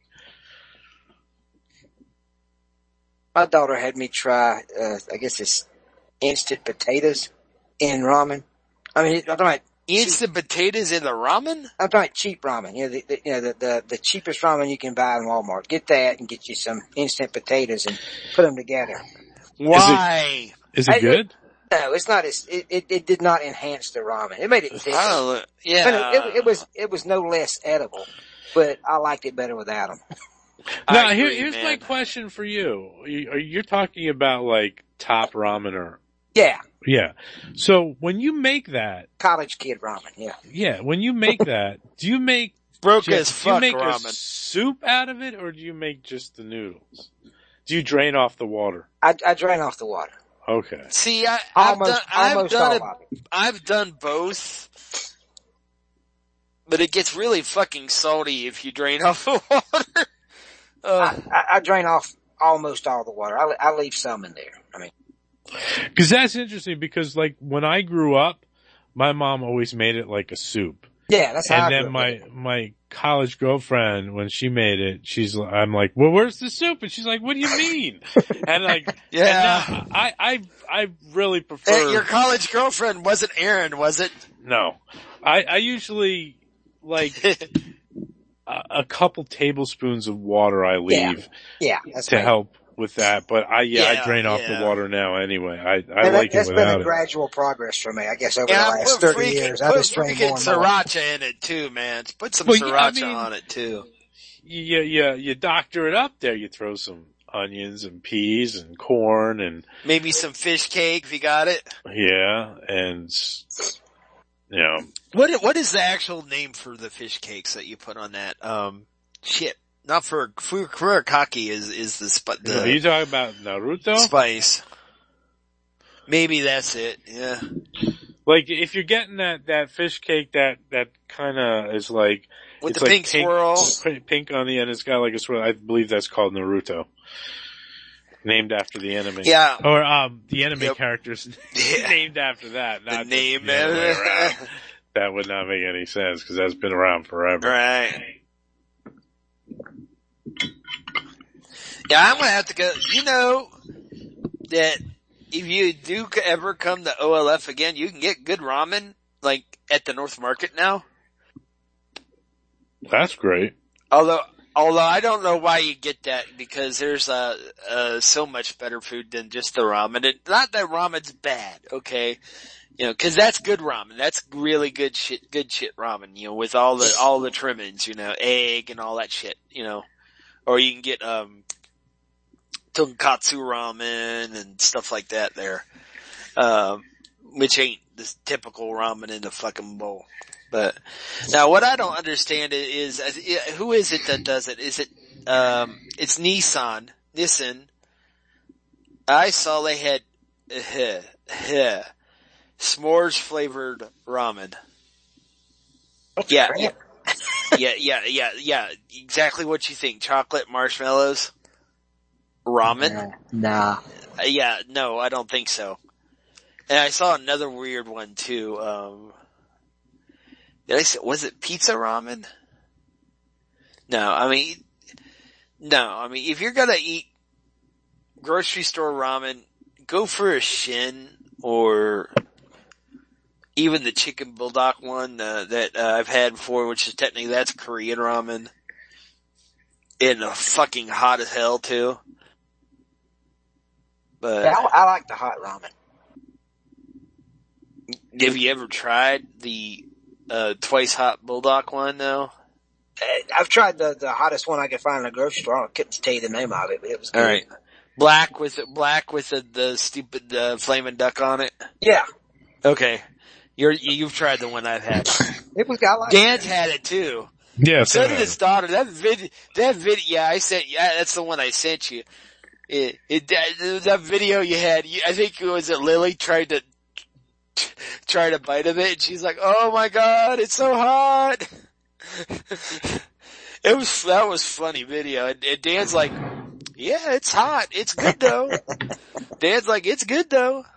My daughter had me try, uh, I guess it's instant potatoes in ramen. I mean, I'm talking about, Instant potatoes in the ramen? I'm talking about cheap ramen. You know, the, the you know, the, the, the cheapest ramen you can buy in Walmart. Get that and get you some instant potatoes and put them together. Why? Is it I- good? No, it's not as, it, it, it did not enhance the ramen. It made it thicker. I don't know. But Yeah. it, it, it was, it was no less edible, but I liked it better without them. Now, I here, agree, here's man. my question for you. You- You're talking about like top ramen or Yeah, Yeah. So when you make that, college kid ramen. Yeah. yeah, when you make that, do you make Broke just, as do you fuck make a ramen. soup out of it, or do you make just the noodles? Do you drain off the water? I, I drain off the water. Okay. See, I, I've Almost, done, I've almost done all it, of it. I've done both, but it gets really fucking salty if you drain off the water. Uh, I, I, I drain off almost all the water. I, I leave some in there. I mean, Cause that's interesting because like when I grew up, my mom always made it like a soup. yeah, that's how I And do then it. my, my college girlfriend, when she made it, she's, I'm like, well, where's the soup? And she's like, what do you mean? And like, Yeah. and now I, I, I really Hey, prefer, your college girlfriend wasn't Aaron, was it? no, I, I usually like a, a couple tablespoons of water I leave Yeah, that's to right. help with that. But I, yeah, Yeah, I drain off yeah. the water now anyway. I, I And that, like it that's been without a it. gradual progress for me, I guess, over Yeah, the last put thirty freaking, years. I put just drain freaking more and more. sriracha in it too, man. Put some Well, yeah, I sriracha mean- on it too. You, you, you doctor it up there. You throw some onions and peas and corn and, Maybe some fish cake if you got it. yeah, and, you know, What what is the actual name for the fish cakes that you put on that? Um, shit, not for furikake is is the sp- are the you talking about Naruto? spice. Maybe that's it. Yeah. Like, if you're getting that, that fish cake that, that kinda is like, With it's the like pink swirl. p- Pink on the end, it's got like a swirl. I believe that's called Naruto. Named after the anime. Yeah. Or, um, the anime Yep. characters Yeah. named after that. The Not name. the other way around. That would not make any sense because that's been around forever. Right. Yeah, I'm gonna have to go. You know that if you do ever come to O L F again, you can get good ramen like at the North Market now. That's great. Although, although I don't know why you get that because there's uh, uh so much better food than just the ramen. It, not that ramen's bad, okay? You know, cause that's good ramen. That's really good shit, good shit ramen, you know, with all the, all the trimmings, you know, egg and all that shit, you know. Or you can get, um, tonkatsu ramen and stuff like that there. Um, which ain't the typical ramen in the fucking bowl. But, now what I don't understand is, is who is it that does it? Is it, um, it's Nissan, Nissan. I saw they had, uh, uh, s'mores flavored ramen. Yeah, yeah, yeah, yeah, yeah, yeah. Exactly what you think. Chocolate marshmallows, ramen. Nah. Uh, yeah, no, I don't think so. And I saw another weird one too. Um, did I say, was it pizza ramen? No, I mean, no, I mean, if you're gonna eat grocery store ramen, go for a Shin or even the chicken bulldog one uh, that uh, I've had before, which is technically that's Korean ramen, and uh, fucking hot as hell too. But Yeah, I, I like the hot ramen. have you ever tried the uh, twice hot bulldog one though? Uh, I've tried the, the hottest one I could find in a grocery store. I couldn't tell you the name of it, but it was good. All right, black with black with the, the stupid uh, flaming duck on it. Yeah. Okay, you're you've tried the one I've had. It was, I like Dan's it. had it too. Yes. So did his daughter. That vid, that vid, yeah, I sent, yeah, that's the one I sent you. It, it, that, that video you had, you, I think it was that Lily tried to, try to bite of it and she's like, oh my god, it's so hot. It was, that was funny video. And, and Dan's like, yeah, it's hot. It's good though. Dan's like, it's good though.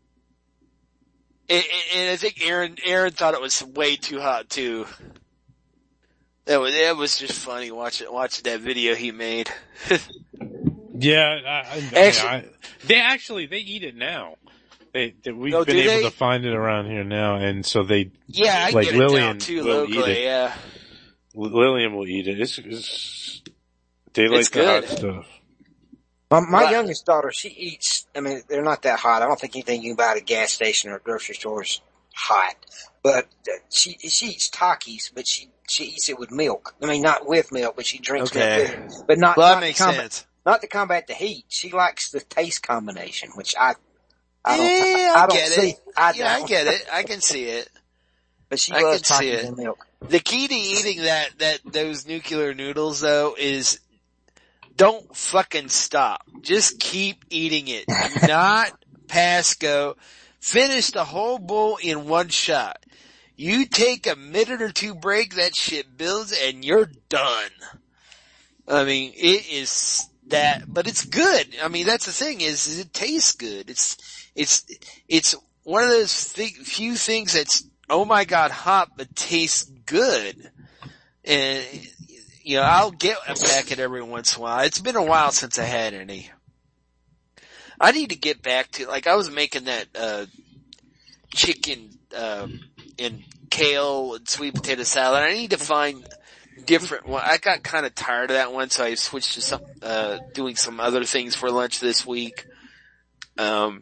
And, and I think Aaron, Aaron thought it was way too hot too. That was, that was just funny watching, watching that video he made. Yeah, I, I, I, Actually- I, they actually, they eat it now. They, they we've Oh, been do able they? to find it around here now, and so they, Yeah, I Like get it Lillian down too will eat locally, it. yeah. Lillian will eat it. It's, it's they like It's the hot good. stuff. My, my Right. youngest daughter, she eats, I mean, they're not that hot. I don't think anything you can buy at a gas station or a grocery store is hot. But uh, she she eats Takis, but she she eats it with milk. I mean, not with milk, but she drinks Okay. milk with it. But not, Well, that not, makes to combat, sense. not to combat the heat. She likes the taste combination, which I I don't, yeah, I, I, don't get see, it. I yeah, I don't. get it. I can see it. But she I loves can see tacos it. and milk. The key to eating that, that, those nuclear noodles though is don't fucking stop. Just keep eating it. Do not pass go. Finish the whole bowl in one shot. You take a minute or two break, that shit builds and you're done. I mean, it is that, but it's good. I mean, that's the thing is, is it tastes good. It's, it's, it's one of those th- few things that's, oh my God, hot, but tastes good. And, you know, I'll get a packet every once in a while. It's been a while since I had any. I need to get back to, like, I was making that, uh, chicken, um, and kale and sweet potato salad. I need to find different one. I got kind of tired of that one, so I switched to some, uh, doing some other things for lunch this week. Um,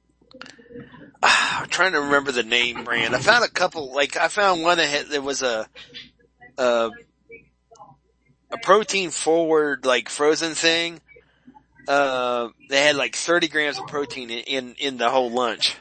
I'm trying to remember the name brand. I found a couple, like, I found one that had, there was a, uh, a protein forward, like, frozen thing. Uh, they had like thirty grams of protein in, in, in the whole lunch.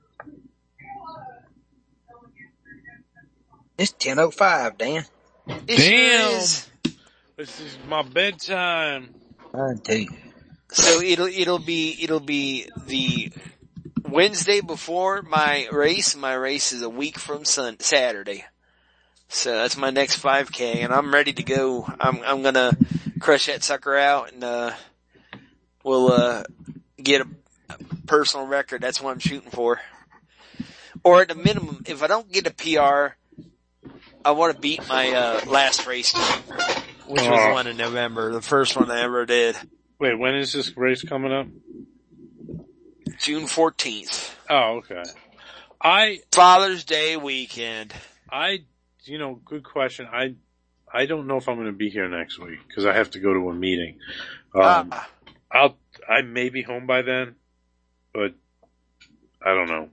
It's ten oh five, Dan. It sure Damn. is. This is my bedtime. I do. So it'll, it'll be, it'll be the Wednesday before my race. My race is a week from Sun, Saturday. So that's my next five K and I'm ready to go. I'm, I'm gonna crush that sucker out and, uh, we'll, uh, get a personal record. That's what I'm shooting for. Or at the minimum, if I don't get a P R, I want to beat my, uh, last race time, which was the one in November, the first one I ever did. Wait, when is this race coming up? June fourteenth. Oh, okay. I, Father's Day weekend. I, you know, good question. I, I don't know if I'm going to be here next week because I have to go to a meeting. Um, Ah. I'll, I may be home by then, but I don't know.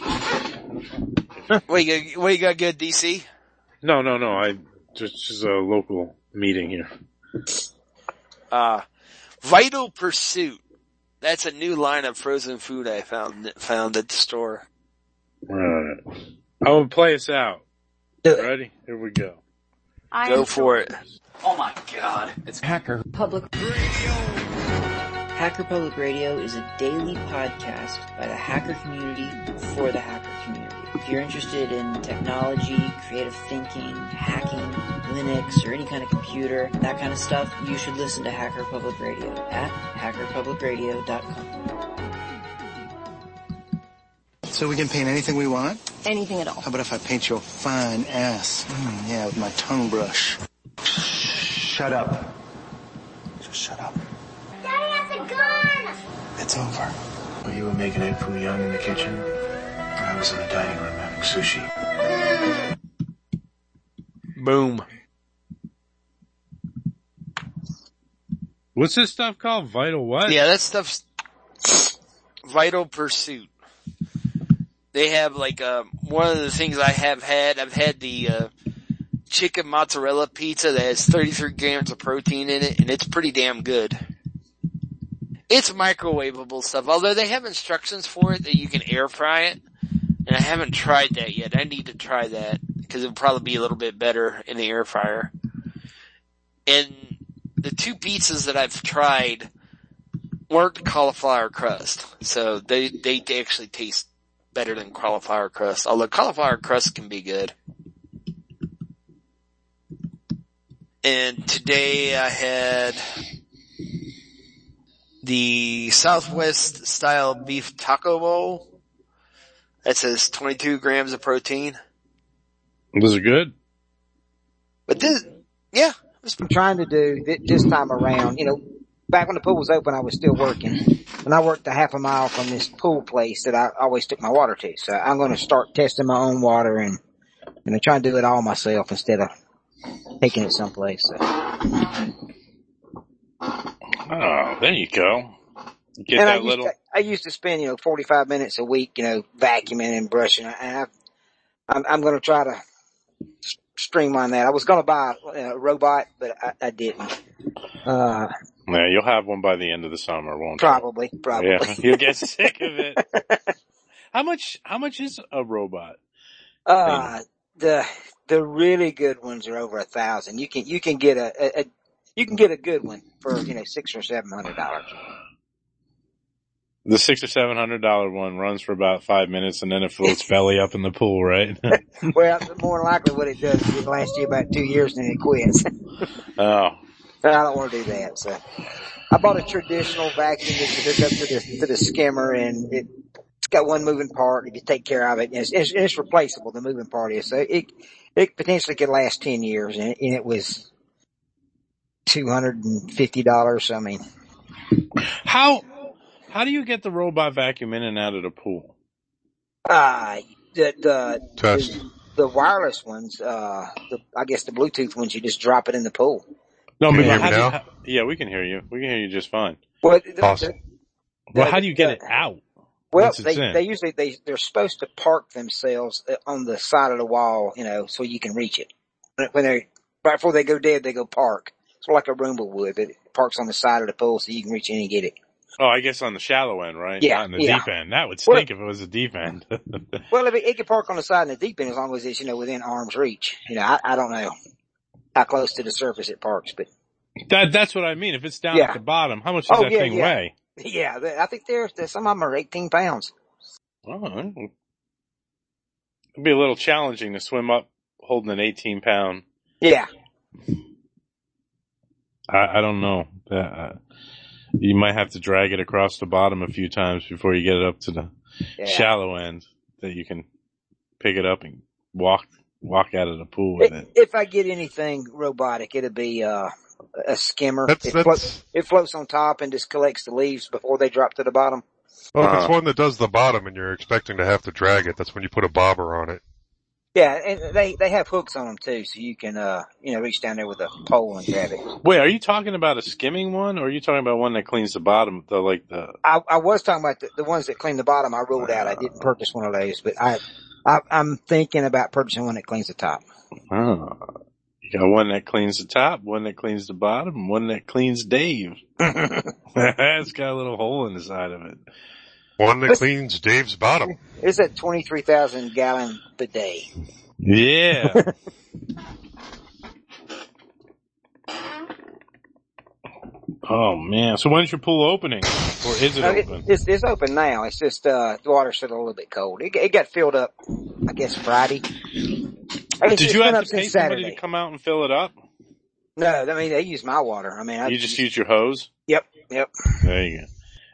What you got, what you got good, D C? No, no, no. I just, just a local meeting here. Uh, Vital Pursuit. That's a new line of frozen food I found, found at the store. Alright. I'm going to play us out. Do it. Ready? Here we go. I Go am for it. Oh my god. It's Hacker Public Hacker Public Radio is a daily podcast by the hacker community for the hacker community. If you're interested in technology, creative thinking, hacking, Linux, or any kind of computer, that kind of stuff, you should listen to Hacker Public Radio at hacker public radio dot com. So we can paint anything we want? anything at all. How about if I paint your fine ass? Mm, yeah, with my tongue brush. Shut up. Just shut up. Daddy has a gun! It's over. Well, you were making egg foo young in the kitchen. I was in the dining room having sushi. Boom. What's this stuff called? Vital what? Yeah, that stuff's Vital Pursuit. They have like, uh, one of the things I have had, I've had the, uh, chicken mozzarella pizza that has thirty-three grams of protein in it, and it's pretty damn good. It's microwavable stuff, although they have instructions for it that you can air fry it, and I haven't tried that yet. I need to try that, because it'll probably be a little bit better in the air fryer. And the two pizzas that I've tried weren't cauliflower crust, so they, they actually taste better than cauliflower crust, although cauliflower crust can be good. And today I had the Southwest style beef taco bowl. That says twenty-two grams of protein. Was it good? But this, yeah. I'm trying to do th- this time around, you know, back when the pool was open, I was still working. And I worked a half a mile from this pool place that I always took my water to. So I'm going to start testing my own water and, and try and do it all myself instead of taking it someplace. So. Oh, there you go. You get and I that used, little. to, I used to spend, you know, forty-five minutes a week, you know, vacuuming and brushing. And I've, I'm, I'm going to try to streamline that. I was going to buy a robot, but I, I didn't. Uh, Yeah, you'll have one by the end of the summer, won't Probably, you? probably. Yeah, you'll get sick of it. How much, how much is a robot? Uh, the, the really good ones are over a thousand. You can, you can get a, a, a you can get a good one for, you know, six or seven hundred dollars. The six or seven hundred dollar one runs for about five minutes and then it floats belly up in the pool, right? Well, more than likely what it does is it lasts you about two years and then it quits. Oh. But I don't want to do that, so. I bought a traditional vacuum that you hook up to the, to the skimmer, and it, it's got one moving part. If you take care of it, and it's, it's, it's replaceable, the moving part is. So it, it potentially could last ten years, and it, and it was two hundred fifty dollars. I mean. How, how do you get the robot vacuum in and out of the pool? Uh, the, the, Test. the, the wireless ones, uh, the, I guess the Bluetooth ones, you just drop it in the pool. No, Can but you hear how me do you, now? how, yeah, we can hear you. We can hear you just fine. Well, the, Awesome. the, Well, the, how do you get the, it out? Well, once it's they, in? they usually, they, they're supposed to park themselves on the side of the wall, you know, so you can reach it. When they, right before they go dead, they go park. It's like a Roomba would, but it parks on the side of the pool so you can reach in and get it. Oh, I guess on the shallow end, right? Yeah, Not in the yeah. deep end. That would Well- stink if it was a deep end. Well, it, it can park on the side and the deep end as long as it's, you know, within arm's reach. You know, I, I don't know how close to the surface it parks, but that, that's what I mean. If it's down Yeah. at the bottom, how much does Oh, that yeah, thing yeah. weigh? yeah, they- I think there's, there's some of them are eighteen pounds. Oh, it'd be a little challenging to swim up holding an eighteen pound. Yeah. I, I don't know. Uh, you might have to drag it across the bottom a few times before you get it up to the Yeah. shallow end that you can pick it up and walk walk out of the pool with it. If I get anything robotic, it'll be, uh, a skimmer. That's, it, that's, floats, it floats on top and just collects the leaves before they drop to the bottom. well, if it's Uh, one that does the bottom and you're expecting to have to drag it, that's when you put a bobber on it. Yeah, and they, they have hooks on them too, so you can, uh, you know, reach down there with a pole and grab it. Wait, are you talking about a skimming one, or are you talking about one that cleans the bottom, the like the? I, I was talking about the, the ones that clean the bottom. I ruled out. I didn't purchase one of those, but I, I I'm thinking about purchasing one that cleans the top. Oh, you got one that cleans the top, one that cleans the bottom, and one that cleans Dave. It's got a little hole in the side of it. One that cleans Dave's bottom. It's a twenty-three thousand gallon bidet. Yeah. Oh man! So when's your pool opening, or is it No, it, open? it's, it's open now. It's just, uh, the water's still a little bit cold. It, it got filled up, I guess, Friday. I guess Did it's you been have up to pay since somebody Saturday. to come out and fill it up? No, I mean, they use my water. I mean, I You just use your hose. Yep, yep. There you go.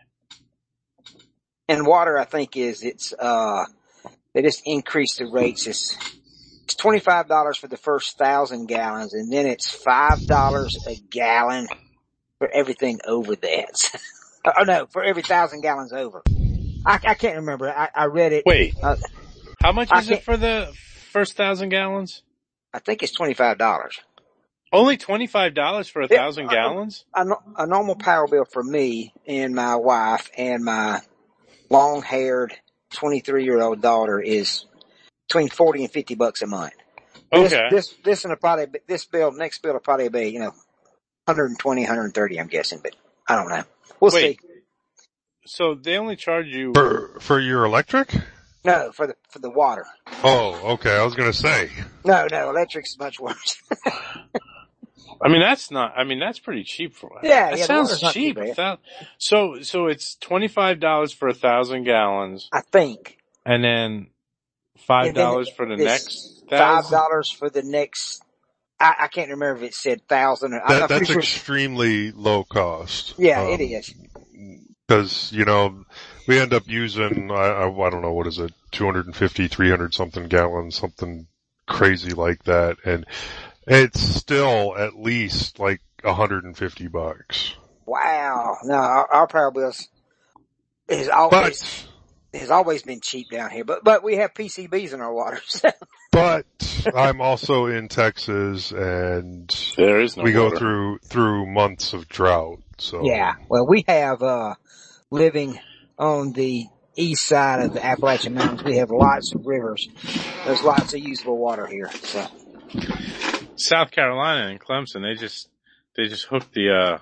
And water, I think, is, it's, uh, they just increased the rates. It's, it's twenty-five dollars for the first thousand gallons, and then it's five dollars a gallon for everything over that. Oh no, for every thousand gallons over. I, I can't remember. I, I read it. Wait, Uh, how much I is it can't- for the first thousand gallons? I think it's twenty-five dollars. Only twenty-five dollars for a Yeah, thousand uh, gallons? A, no- a normal power bill for me and my wife and my long-haired twenty-three-year-old daughter is between forty and fifty bucks a month. This, Okay. this, this and a probably, this bill, next bill will probably be, you know, one hundred twenty, one hundred thirty, I'm guessing, but I don't know. We'll Wait. see. So they only charge you. For, for your electric? No, for the, for the water. Oh, okay, I was gonna say. No, no, electric's much worse. I mean, that's not. I mean, that's pretty cheap for it. Yeah, that yeah, the sounds water's not too cheap. bad. A thou- So, so it's twenty-five dollars for a thousand gallons, I think. and then five And then dollars for the it's next Five thousand. dollars for the next, I, I can't remember if it said thousand or, I'm That, not that's pretty sure. extremely low cost. Yeah, Um, it is. Cause, you know, we end up using, I, I, I don't know, what is it, two hundred fifty, three hundred something gallons, something crazy like that, and it's still at least like one hundred fifty bucks. Wow. No, our, our power bills is always, has always been cheap down here, but, but we have P C Bs in our water. So. But I'm also in Texas and There is no we go water. through, through months of drought, so. Yeah. Well, we have, uh, living on the east side of the Appalachian Mountains, we have lots of rivers. There's lots of usable water here, so. South Carolina and Clemson, they just they just hooked the uh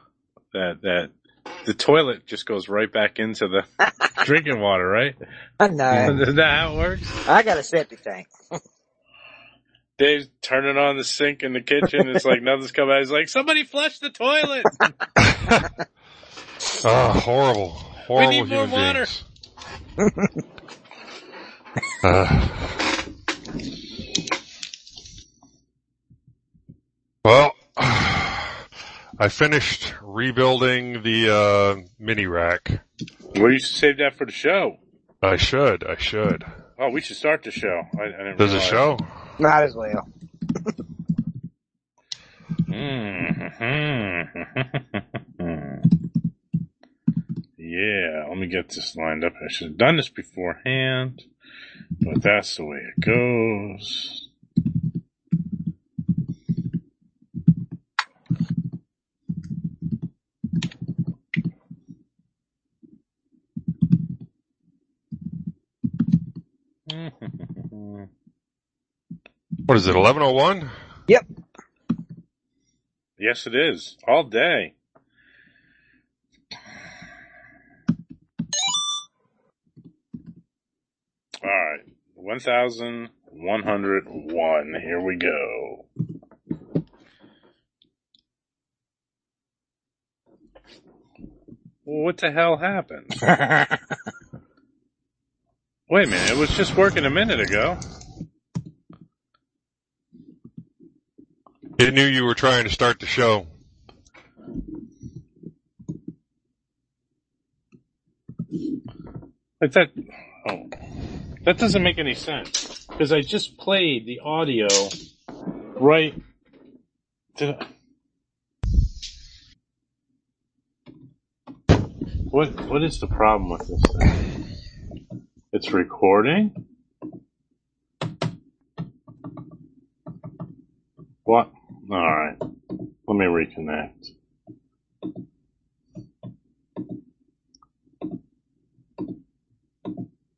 that that the toilet just goes right back into the drinking water, right? I know. Is that how it works? I got a septic tank. Dave's turning on the sink in the kitchen. It's like nothing's coming out. He's like, somebody flush the toilet. Ah, horrible, horrible We need more human water. beings. uh, well, I finished rebuilding the uh, mini rack. Well, you should save that for the show. I should, I should. Oh, we should start the show. I, I didn't There's a realize. show? Might as well. Yeah, let me get this lined up. I should have done this beforehand, but that's the way it goes. What is it, eleven oh one? Yep. Yes, it is. All day. All right. one thousand one hundred one. Here we go. Well, what the hell happened? Wait a minute. It was just working a minute ago. It knew you were trying to start the show. Like that. Oh. That doesn't make any sense. Because I just played the audio right to. What what is the problem with this thing? It's recording? What? Alright. Let me reconnect.